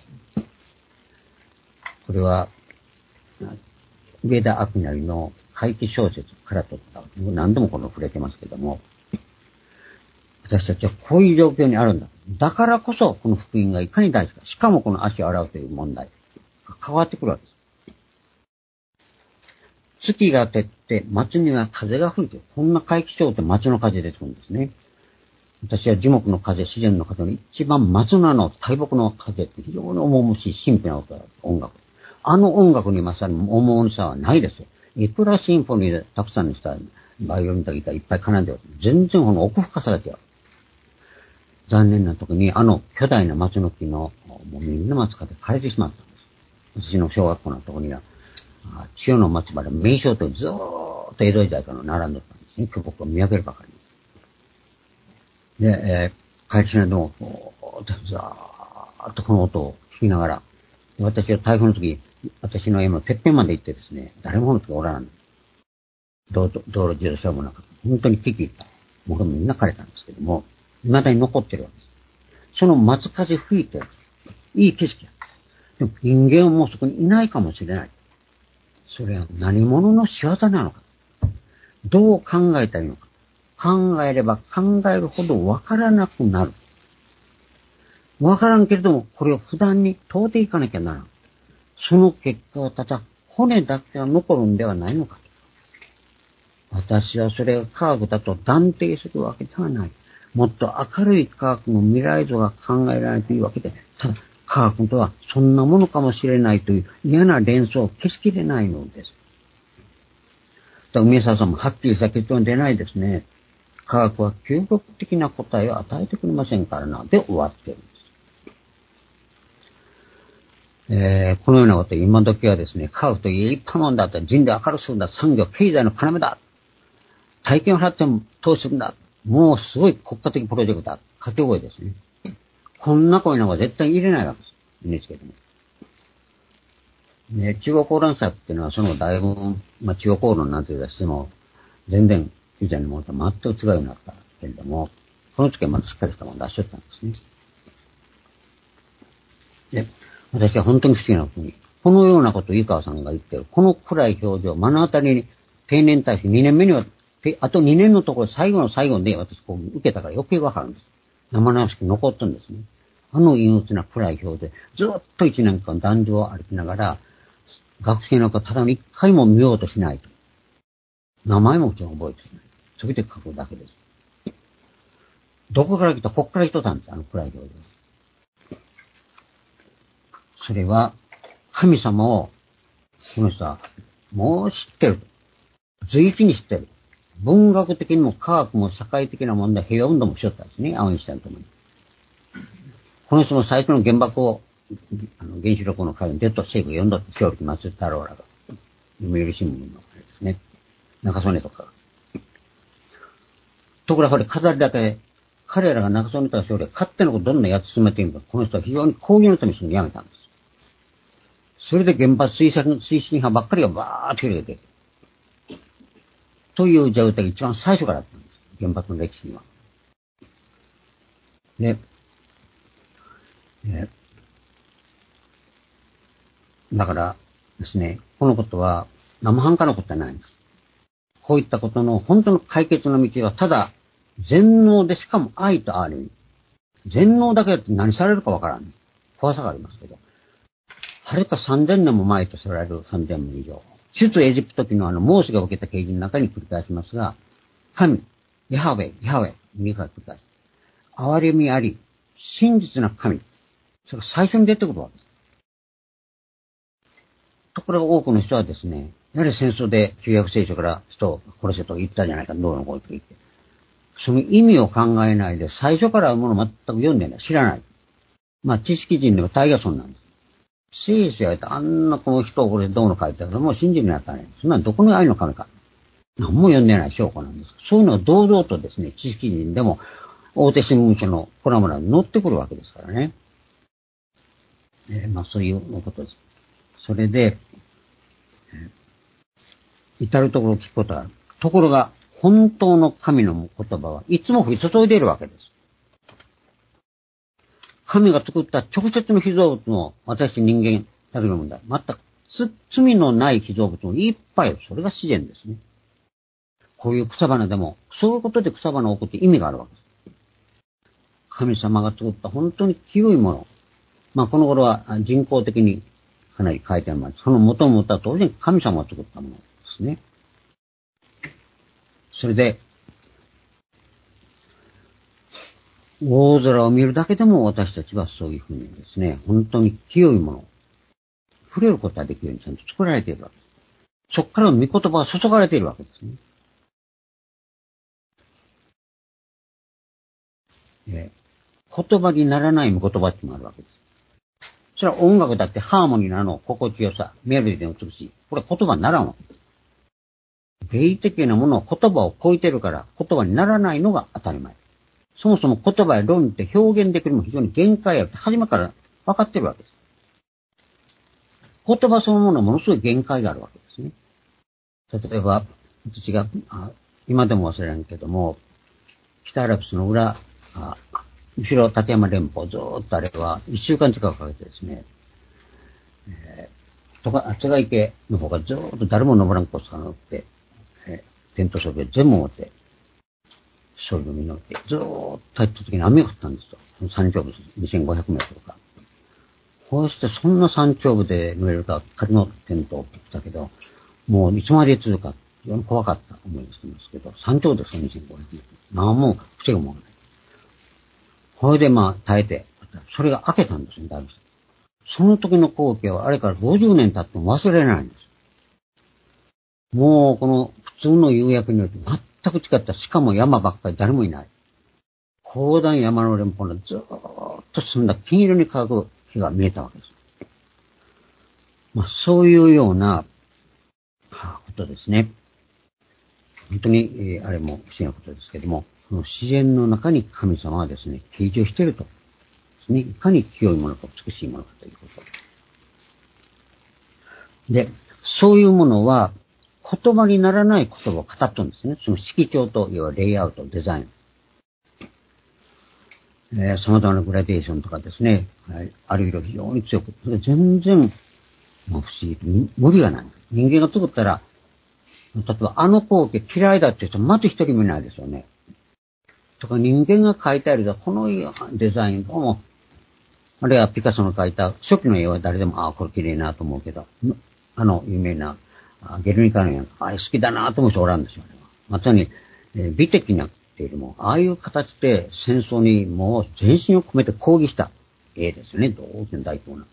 S1: これは、上田明成の怪奇小説から取った、何度もこの触れてますけども、私たちはこういう状況にあるんだ。だからこそ、この福音がいかに大事か。しかもこの足を洗うという問題が変わってくるわけです。月が照って、街には風が吹いて、こんな怪奇症って街の風で出てくるんですね。私は樹木の風、自然の風の一番松菜の大木の風って非常に重々しい神秘な音楽。あの音楽に勝る重々しさはないですよ。いくらシンフォニーでたくさんの人はバイオリンとギターいっぱい奏でる。全然この奥深さが違う。残念な時にあの巨大な松の木のもうみんな松かで枯れてしまったんです。私の小学校のところには、千代の松原名称とずーっと江戸時代から並んでたんですね。巨木を見分けるばかりに。で、えー、帰りしないでも、ザーッとこの音を聞きながら、私は台風の時、私の家のてっぺんまで行ってですね、誰もこの時おらん。道路、道路自動車もなかった。本当に危機。もうみんな枯れたんですけども、未だに残ってるわけです。その松風吹いて、いい景色や。でも人間はもうそこにいないかもしれない。それは何者の仕業なのか。どう考えたらいいのか。考えれば考えるほどわからなくなる。わからんけれども、これを普段に問うていかなきゃならん。その結果はただ骨だけが残るんではないのかと。私はそれが科学だと断定するわけではない。もっと明るい科学の未来像が考えられないというわけで、ただ科学とはそんなものかもしれないという嫌な連想を消しきれないのです。だ梅沢さんもはっきりした結論出ないですね。科学は究極的な答えを与えてくれませんからな。で終わってるんです。 えー、このようなこと、今時はですね、科学という立派なもんだと、人類を明るくするんだ、産業、経済の要だ、体験を払っても投資するんだ、もうすごい国家的プロジェクトだ、掛け声ですね。こんな声なんか絶対入れないわけです。エヌエイチケー でも。ね、中国講談社っていうのは、そのだいぶ、まあ、中国講論なんて言い出しても、全然以前のものと全く違うようになったけれども、この時はまだしっかりしたものを出しとったんですね。で、私は本当に不思議なことに、このようなことを湯川さんが言ってる、この暗い表情、目の当たりに定年退職にねんめには、あとにねんのところ最後の最後で私こう受けたから余計わかるんです。生々しく残ったんですね。あの陰鬱な暗い表情で、ずっと一年間壇上を歩きながら、学生の子ただの一回も見ようとしないと。名前ももちろん覚えてない。それで書くだけです。どこから来た？こっから来とったんです、あの暗い表情。それは、神様を、この人は、もう知ってる。随一に知ってる。文学的にも科学も社会的な問題、平和運動もしよったんですね、青西さんともに。この人も最初の原爆を、あの原子力の会にデッドシェイク読んどって、勝力松太郎らが、読売新聞のあれですね、中曽根とか。ところがこれ飾りだけ、彼らが中曽根とか勝力が勝手なことどんなやつ進めているのか、この人は非常に抗議のためにすぐやめたんです。それで原発推進推進派ばっかりがバーッと広げて、という状態が一番最初からだったんです。原発の歴史には。で、えだからですね、このことは生半可なことはないんです。こういったことの本当の解決の道はただ全能でしかも愛と愛。全能だけだって何されるかわからん。怖さがありますけど。はるかさんぜんねんも前とされるさんぜんねん以上。出エジプト期のあのモーセが受けた啓示の中に繰り返しますが、神、ヤハウェ、ヤハウェ、にかい繰り返す。憐れみあり、真実な神。それが最初に出てくるわけです。ところが多くの人はですね、やはり戦争で旧約聖書から人を殺せと言ったじゃないか、どうのこうと言って。その意味を考えないで、最初からもの全く読んでない。知らない。まあ知識人でも大概そんなんです。聖書やあんなこの人をこれどうの書いてあるのもう信じるになったらね。そんなどこの愛の神か。何も読んでない証拠なんです。そういうのを堂々とですね、知識人でも大手新聞社のコラム欄に載ってくるわけですからね。えー、まあそういうことです。それで、えー、至るところ聞くことはある。ところが、本当の神の言葉はいつも降り注いでいるわけです。神が作った直接の被造物も私人間だけの問題。全く罪のない被造物もいっぱい。それが自然ですね。こういう草花でも、そういうことで草花を置くって意味があるわけです。神様が作った本当に清いもの。まあこの頃は人工的にかなり書いてあるもの。その元々は当然神様が作ったものですね。それで、大空を見るだけでも私たちはそういうふうにですね、本当に清いもの、触れることができるようにちゃんと作られているわけです。そこからの御言葉が注がれているわけですね。えー、言葉にならない御言葉っていうのがあるわけです。それは音楽だってハーモニーの心地よさ、メロディーで美しい。これは言葉にならんわけです。芸的なものは言葉を超えてるから言葉にならないのが当たり前。そもそも言葉や論って表現できるのも非常に限界あるって初めから分かってるわけです。言葉そのものはものすごい限界があるわけですね。例えば、私が、今でも忘れないけども、北アルプスの裏、あ後ろ立山連峰ずーっとあれは一週間近くかけてですね、えー、とか、津賀池の方がずーっと誰も登らんコースが乗って、えー、テント装備を全部持って、勝利の実乗って、ずーっと入った時に雨が降ったんですよ。山頂部にせんごひゃくメートルか。こうしてそんな山頂部で乗れるか、仮のテントを来たけど、もういつまで続くか、非常に怖かった思いをしてますけど、山頂ですよ、にせんごひゃくメートル。何も防ぐものがない。それでまあ耐えて、それが明けたんですね、だいぶ。その時の光景はあれからごじゅうねん経っても忘れないんです。もうこの普通の夕焼けによって全く違った。しかも山ばっかり誰もいない。広大山の連峰のずーっと進んだ金色に輝く日が見えたわけです。 まあ、そういうようなことですね。本当に、えー、あれも不思議なことですけども、その自然の中に神様はですね、形状していると。ですね。いかに清いものか美しいものかということ。で、そういうものは、言葉にならない言葉を語ってるんですね。その色調と、いわゆるレイアウト、デザイン。えー、様々なグラデーションとかですね、はい、ある色非常に強く、それ全然、まあ、不思議、無理がない。人間が作ったら、例えばあの光景嫌いだって言う人まず一人もいないですよね。とか人間が描いたよりだ、このデザインどうも、あるいはピカソの描いた初期の絵は誰でも、ああ、これ綺麗なと思うけど、あの有名なゲルニカの絵、あれ好きだなと思う人おらんですよね。まさに、えー、美的なっていうよりも、ああいう形で戦争にもう全身を込めて抗議した絵ですね。大きな大規模な。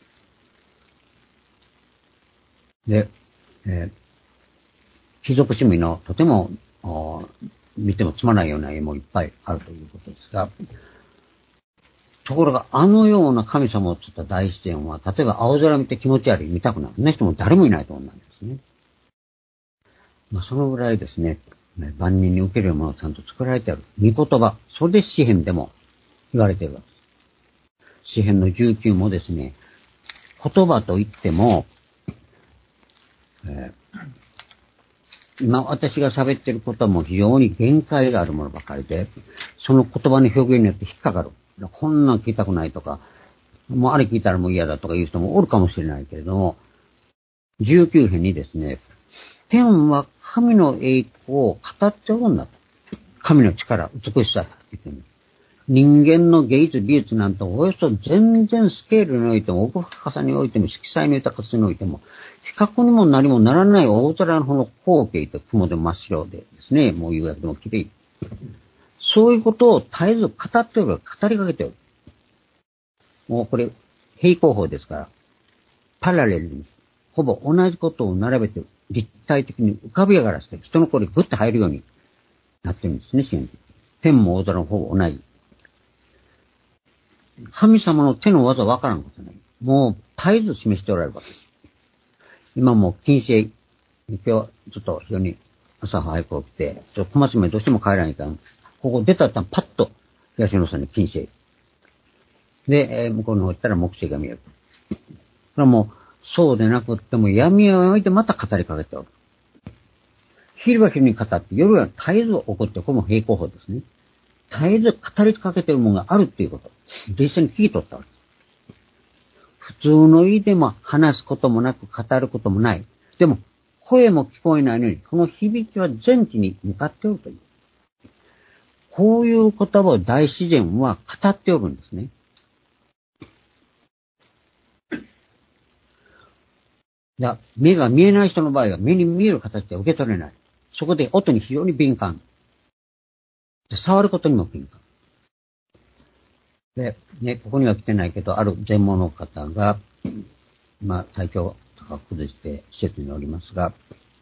S1: で、えー、貴族趣味のとても見てもつまらないような絵もいっぱいあるということですが、ところがあのような神様を釣った大自然は、例えば青空見て気持ち悪い、見たくなる。そんな人も誰もいないと思うんですね。まあ、そのぐらいですね、万人に受けるものをちゃんと作られてある。御言葉。それで詩篇でも言われているわけです。詩篇のじゅうきゅうもですね、言葉といっても、えー、今私が喋っていることも非常に限界があるものばかりで、その言葉の表現によって引っかかる。こんなん聞いたくないとか、もうあれ聞いたらもう嫌だとかいう人もおるかもしれないけれども、じゅうきゅう編にですね、天は神の栄光を語っておるんだと。神の力、美しさ。人間の芸術、美術なんておよそ全然スケールにおいても、奥深さにおいても、色彩の豊かさにおいても、比較にも何もならない大空の方の光景と雲で真っ白でですね、もう夕焼けでも綺麗。そういうことを絶えず語っておる、語りかけておる。もうこれ、平行法ですから、パラレルに、ほぼ同じことを並べて、立体的に浮かび上がらせて、人の声にグッと入るようになってるんですね、真実。天も大空もほぼ同じ。神様の手の技わからんことない。もう絶えず示しておられるわけです。今も禁止、今日ちょっと非常に朝早く起きて、ちょっと小松目どうしても帰らないから、ここ出たったらパッと東野さんに禁止。で、えー、向こうの方行ったら木星が見える。それはもう、そうでなくっても闇を置いてまた語りかけておる。昼は昼に語って、夜は絶えず起こって、これも平行法ですね。絶えず語りかけているものがあるっていうこと。実際に聞き取ったわけです。普通の意でも話すこともなく語ることもない。でも、声も聞こえないのに、この響きは全地に向かっておるという。こういう言葉を大自然は語っておるんですね。目が見えない人の場合は目に見える形で受け取れない。そこで音に非常に敏感。で触ることにも敏感。で、ね、ここには来てないけど、ある全盲の方が、まあ、体調とか崩して施設におりますが、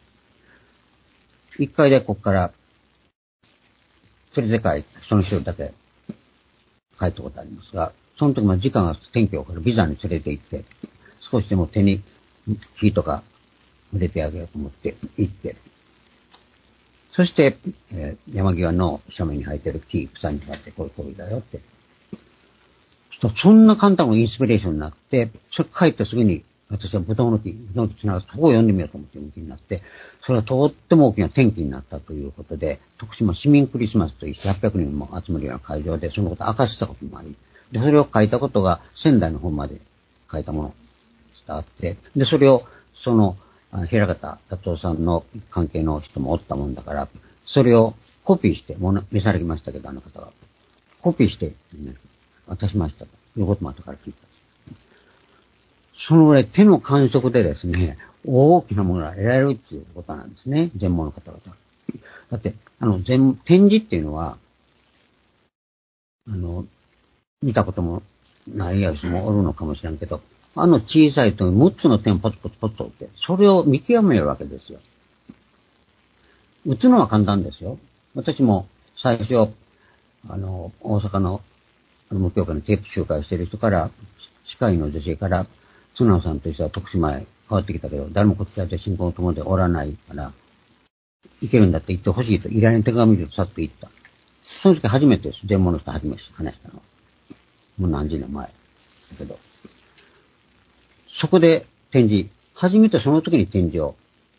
S1: 一回でここから連れて帰って、その人だけ帰ったことありますが、その時も時間が天気をビザに連れて行って、少しでも手に木とか入れてあげようと思って行って、そして、えー、山際の斜面に生えてる木、草に向かってこういう行為だよって。そんな簡単なインスピレーションになって、それ帰ってすぐに、私はブドウの木、ブドウの木つながって、そこを読んでみようと思って気になって、それはとっても大きな転機になったということで、徳島市民クリスマスというひゃくにんも集まるような会場で、そのことを明かしたこともあり、で、それを書いたことが仙台の方まで書いたもの伝わって、で、それを、その、平方達夫さんの関係の人もおったもんだから、それをコピーして、もう召されましたけど、あの方は。コピーして、ね、渡しましたということも後から聞いた。そのぐらい手の感触でですね、大きなものが得られるっていうことなんですね、全盲の方々。だって、あの、全、展示っていうのは、あの、見たこともないやつもおるのかもしれんけど、あの小さいとむっつの点ポツポツポツとって、それを見極めるわけですよ。打つのは簡単ですよ。私も最初、あの、大阪の無教科のテープ集会している人から、歯科医の女性から、 綱野さんとしては徳島へ変わってきたけど、誰もこっちらで信仰の友でおらないから、行けるんだって言ってほしいと、依頼の手紙でさっと言った。その時初めてです。全盲の人初めて話したのは。もう何十年前。だけど。そこで展示。初めてその時に展示を。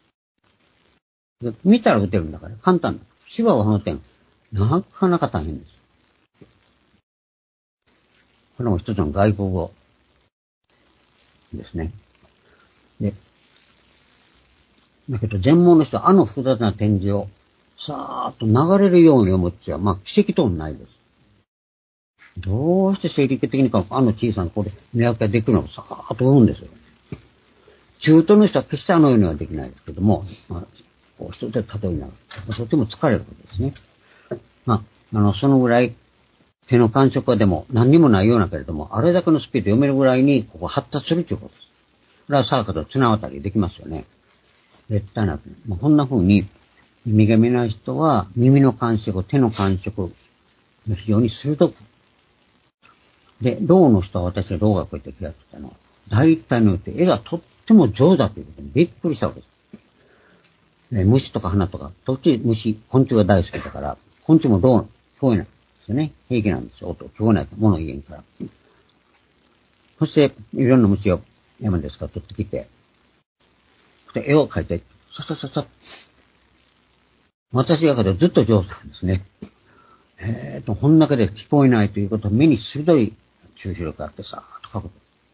S1: 見たら打てるんだから。簡単だ。手話を話してん。なかなか大変です。これも一つの外国語ですね。で、だけど全盲の人はあの複雑な展示をさーっと流れるように思っちゃう。まあ奇跡ともないです。どうして生理的にかあの小さなこれ見分けができるのをさーっと追うんですよ。中途の人は決してあのようにはできないですけども、まあ、こう一つで例えながら、とても疲れることですね。まあ、あの、そのぐらい手の感触はでも何にもないようなけれども、あれだけのスピード読めるぐらいにここ発達するということです。これはサーカと綱渡りできますよね。絶対なく。まあ、こんな風に耳が見ない人は耳の感触、手の感触が非常に鋭く。で、ろうの人は私はろう学を言って気がついたのは、大体によって絵がとっても上手だということにびっくりしたわけです。ね、虫とか花とか、途中虫、昆虫が大好きだから、昆虫もろう、聞こえないですよね。平気なんですよ。音、聞こえないものを言えんから。そして、いろんな虫を山ですから取ってきて、そして絵を描いて、ささささ。私が描いてずっと上手なんですね。えーと、こんだけで聞こえないということは目に鋭い抽象力があってさーっと描く。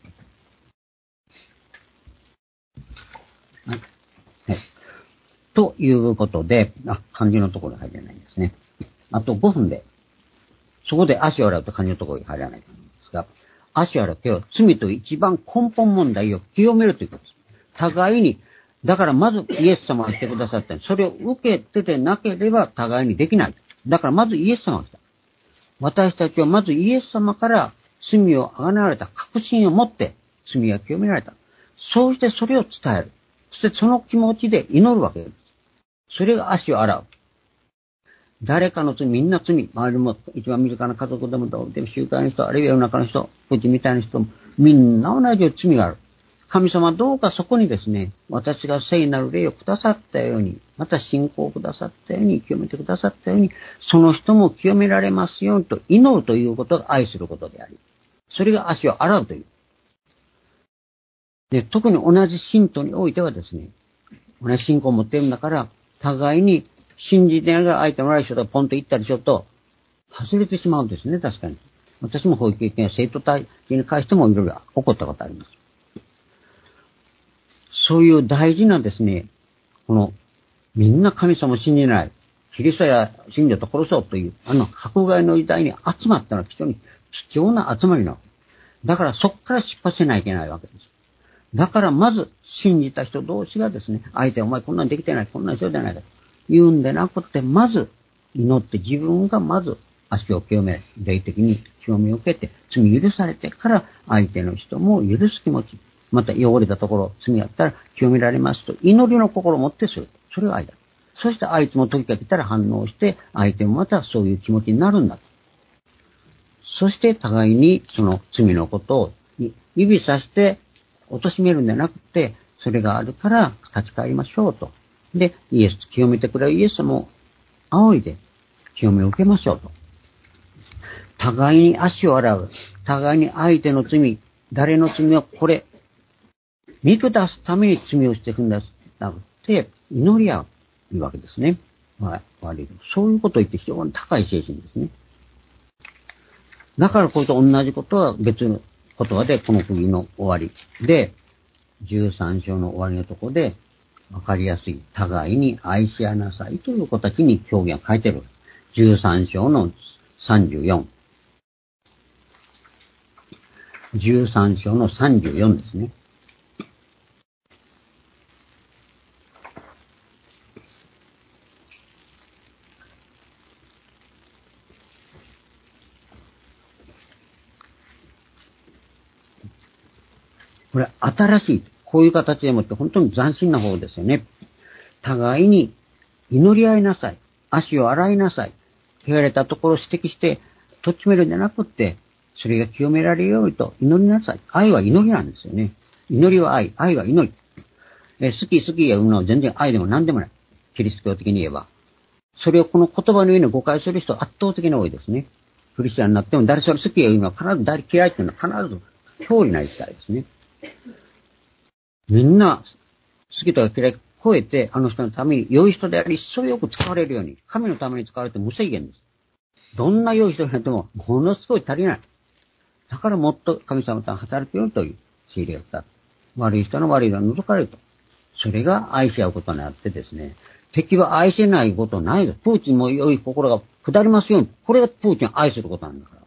S1: はい。はい。ということで、あ、漢字のところに入れないんですね。あとごふんで、そこで足を洗うと漢字のところに入らないんですが、足を洗う手を罪と一番根本問題を清めるということです。互いに、だからまずイエス様が来てくださった。それを受けてでなければ互いにできない。だからまずイエス様が来た。私たちはまずイエス様から罪をあがなわれた確信を持って罪が清められた。そうしてそれを伝える。そしてその気持ちで祈るわけです。それが足を洗う。誰かの罪、みんな罪、周りも一番身近な家族でもどうでも集会の人、あるいは世の中の人、うちみたいな人も、みんな同じように罪がある。神様どうかそこにですね、私が聖なる霊をくださったように、また信仰をくださったように、清めてくださったように、その人も清められますようにと祈るということが愛することであり、それが足を洗うという。で、特に同じ信徒においてはですね、同じ信仰を持っているんだから、互いに信じてやるが相手のない人とポンと言ったりしようと、外れてしまうんですね、確かに。私もこういう経験は生徒体に関してもいろいろ起こったことあります。そういう大事なですね、この、みんな神様を信じない、キリストや信者と殺そうという、あの迫害の時代に集まったのは非常に貴重な集まりなわけ。だからそこから出発しないといけないわけです。だからまず信じた人同士がですね、相手お前こんなんできてない、こんなんしようじゃないかと言うんでなくて、まず祈って自分がまず足を清め、霊的に清めを受けて、罪許されてから相手の人も許す気持ち、また汚れたところ、罪があったら清められますと、祈りの心を持ってする。それが愛だ。そしてあいつも時が来たら反応して、相手もまたそういう気持ちになるんだ。そして互いにその罪のことを指さして貶めるんじゃなくて、それがあるから立ち返りましょうと。で、イエス、清めてくれるイエス様を仰いで清めを受けましょうと。互いに足を洗う。互いに相手の罪、誰の罪をこれ、見下すために罪をしていくんだなくて、祈り合うというわけですね。はい。そういうことを言って非常に高い精神ですね。だからこれと同じことは別の言葉でこの釘の終わりで、じゅうさん章の終わりのところで、わかりやすい、互いに愛し合いなさいという形に表現を書いてる。じゅうさん章のさんじゅうよん。じゅうさん章のさんじゅうよんですね。これ新しい、こういう形でもって本当に斬新な方ですよね。互いに祈り合いなさい。足を洗いなさい。汚れたところを指摘して、とっちめるんじゃなくって、それが清められるようにと祈りなさい。愛は祈りなんですよね。 祈りは愛、愛は祈り。え好き好き言うのは全然愛でも何でもない。キリスト教的に言えば。それをこの言葉の意味を誤解する人は圧倒的に多いですね。クリスチャンになっても誰それ好き言うのは必ず誰嫌いっていうのは必ず表裏ない時代ですね。みんな好きとか嫌い超えてあの人のために良い人であり一層よく使われるように、神のために使われて無制限です。どんな良い人になってもものすごい足りない。だからもっと神様と働くようにという指令が来た。悪い人の悪いのは除かれると。それが愛し合うことになってですね、敵は愛せないことないです。プーチンも良い心が下りますように。これがプーチンを愛することなんだから。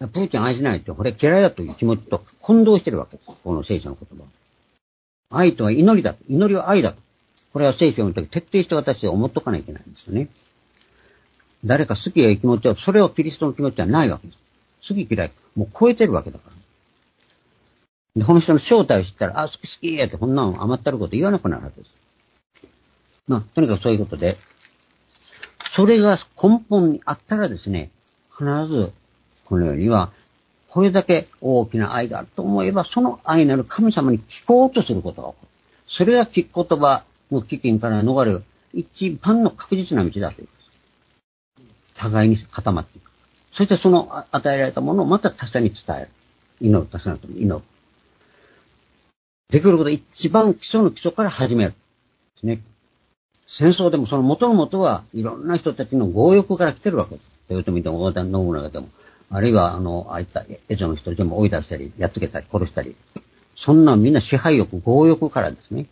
S1: プーチン愛しないって、これ嫌いだという気持ちと混同してるわけです。この聖書の言葉。愛とは祈りだと。祈りは愛だと。これは聖書の時徹底して私は思っとかないといけないんですよね。誰か好きやいう気持ちは、それをキリストの気持ちはないわけです。好き嫌い、もう超えてるわけだから。で、この人の正体を知ったら、あ、好き好きやってこんなの甘ったること言わなくなるはずです。まあ、とにかくそういうことで、それが根本にあったらですね、必ず、このようには、これだけ大きな愛があると思えば、その愛なる神様に聞こうとすることが起こる。それが聞く言葉の危険から逃れる一番の確実な道だという。互いに固まっていく。そしてその与えられたものをまた他者に伝える。祈る、他者のために祈る。できること一番基礎の基礎から始める。ですね。戦争でもその元の元はいろんな人たちの強欲から来てるわけです。豊臣でも織田信長でも、あるいはあの、ああいった蝦夷の人でも追い出したり、やっつけたり、殺したり。そんなみんな支配欲、強欲からですね。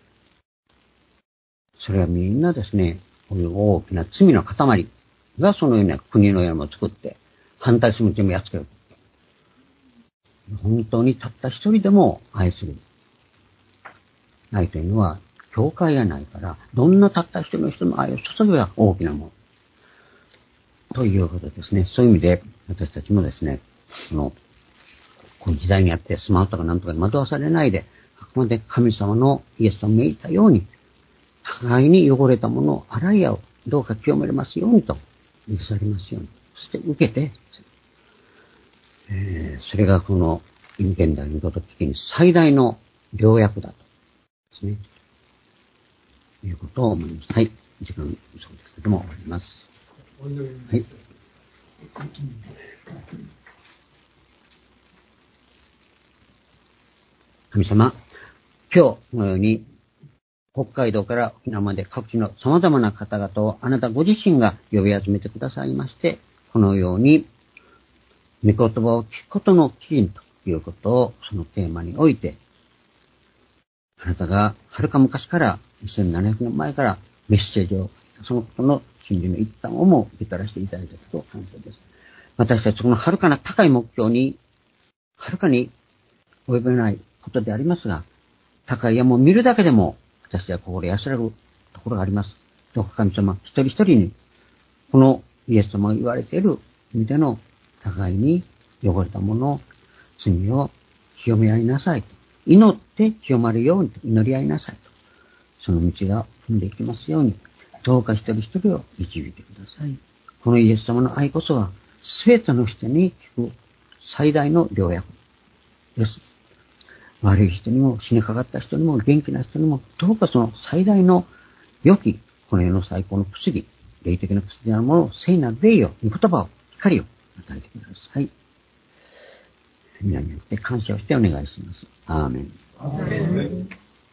S1: それはみんなですね、こういう大きな罪の塊がそのような国の山を作って、反対する人もやっつける。本当にたった一人でも愛する。愛というのは、境界がないから、どんなたった一人の人の愛を注げば大きなもの。ということですね。そういう意味で、私たちもですね、この、この時代にあってスマートとかなんとかに惑わされないで、あくまで神様のイエス様を命じたように、互いに汚れたものを洗い合う。どうか清めれますようにと、許されますように。そして受けて、えー、それがこの現代のこと的に最大の良薬だとですね。いうことを思います。はい。時間、そうですけども、終わります。はい。神様、今日のように、北海道から沖縄まで各地の様々な方々をあなたご自身が呼び集めてくださいまして、このように、御言葉を聞くことの基準ということを、そのテーマにおいて、あなたがはるか昔から、にせんななひゃくねんまえからメッセージを、そのことの真理の一端をも受け取らせていただいたことを感謝です。私たちこのはるかな高い目標に、はるかに及べないことでありますが、高い山を見るだけでも、私は心安らぐところがあります。どうか神様、一人一人に、このイエス様が言われている意味での互いに汚れたものを、罪を清め合いなさいと。祈って清まるようにと祈り合いなさいと。その道が踏んでいきますように、どうか一人一人を導いてください。このイエス様の愛こそは、すべての人に聞く最大の良薬です。悪い人にも、死にかかった人にも、元気な人にも、どうかその最大の良き、この世の最高の薬、霊的な薬なものを、聖なる霊を、御言葉を、光を与えてください。皆によって感謝をしてお願いします。アーメン。アーメン。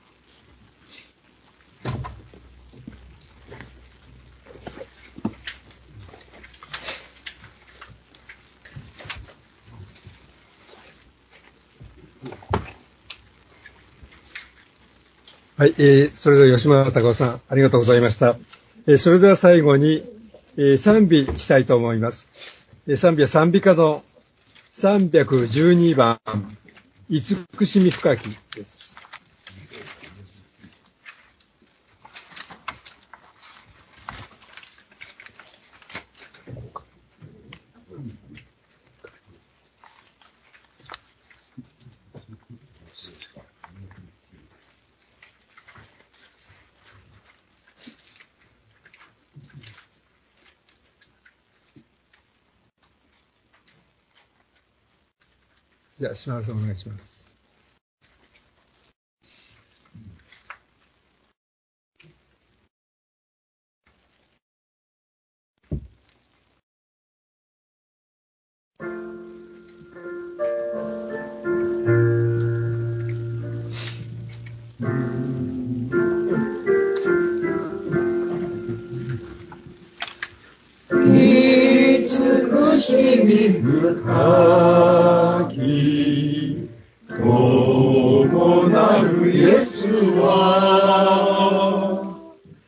S2: はい、えー、それでは吉村隆夫さん、ありがとうございました。えー、それでは最後に、えー、賛美したいと思います。えー、賛美は賛美歌のさんびゃくじゅうにばん、慈しみ深きです。じゃあ、島田さんお願いします。
S3: 深き友なるイエスは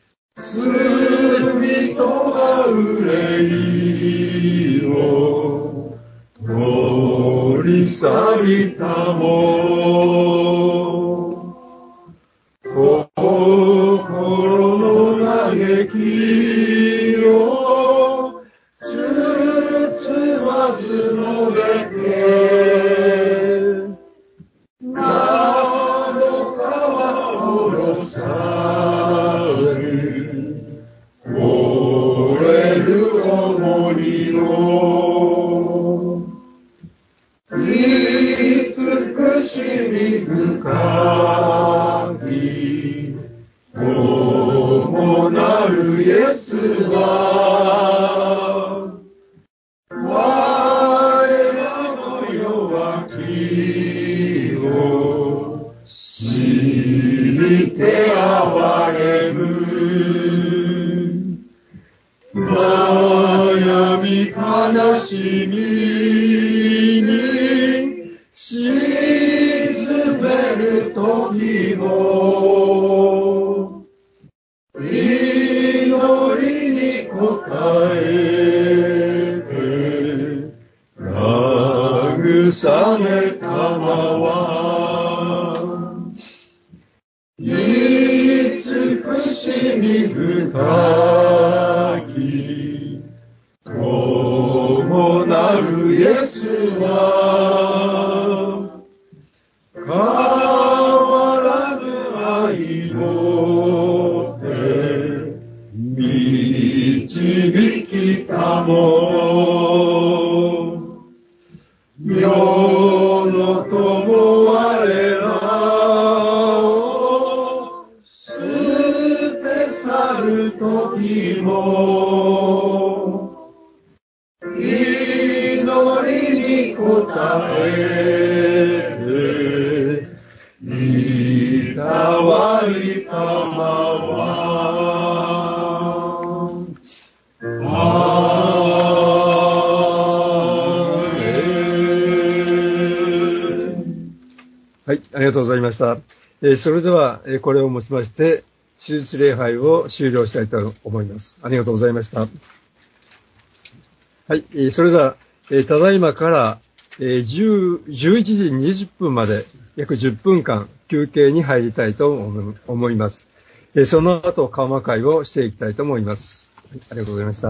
S3: 罪とが憂いを取り去りたも心の嘆きをつつまず述べて窓川をろさる燃える重荷の慈しみ深き友なるイエスは我らの弱きを知りて憐れむ悩み悲しみに沈める時も祈りに応えて慰めたまは慈しみ深き友なるイエスは変わらぬ愛をて導きたも世の友我らを捨て去る時も祈りに応えていたわりたまは
S2: はい、ありがとうございました。えーそれでは、えーこれをもちまして、手術礼拝を終了したいと思います。ありがとうございました。はい、えーそれでは、えーただいまから、えーじゅう、じゅういちじにじゅっぷんまで約じゅっぷんかん休憩に入りたいと思います。えーその後、緩和会をしていきたいと思います。はい、ありがとうございました。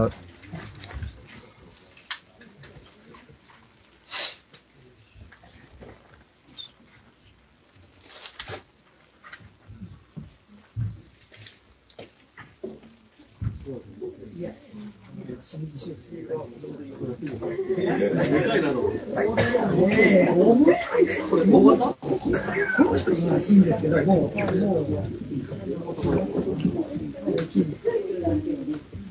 S4: いいんですけどもうもう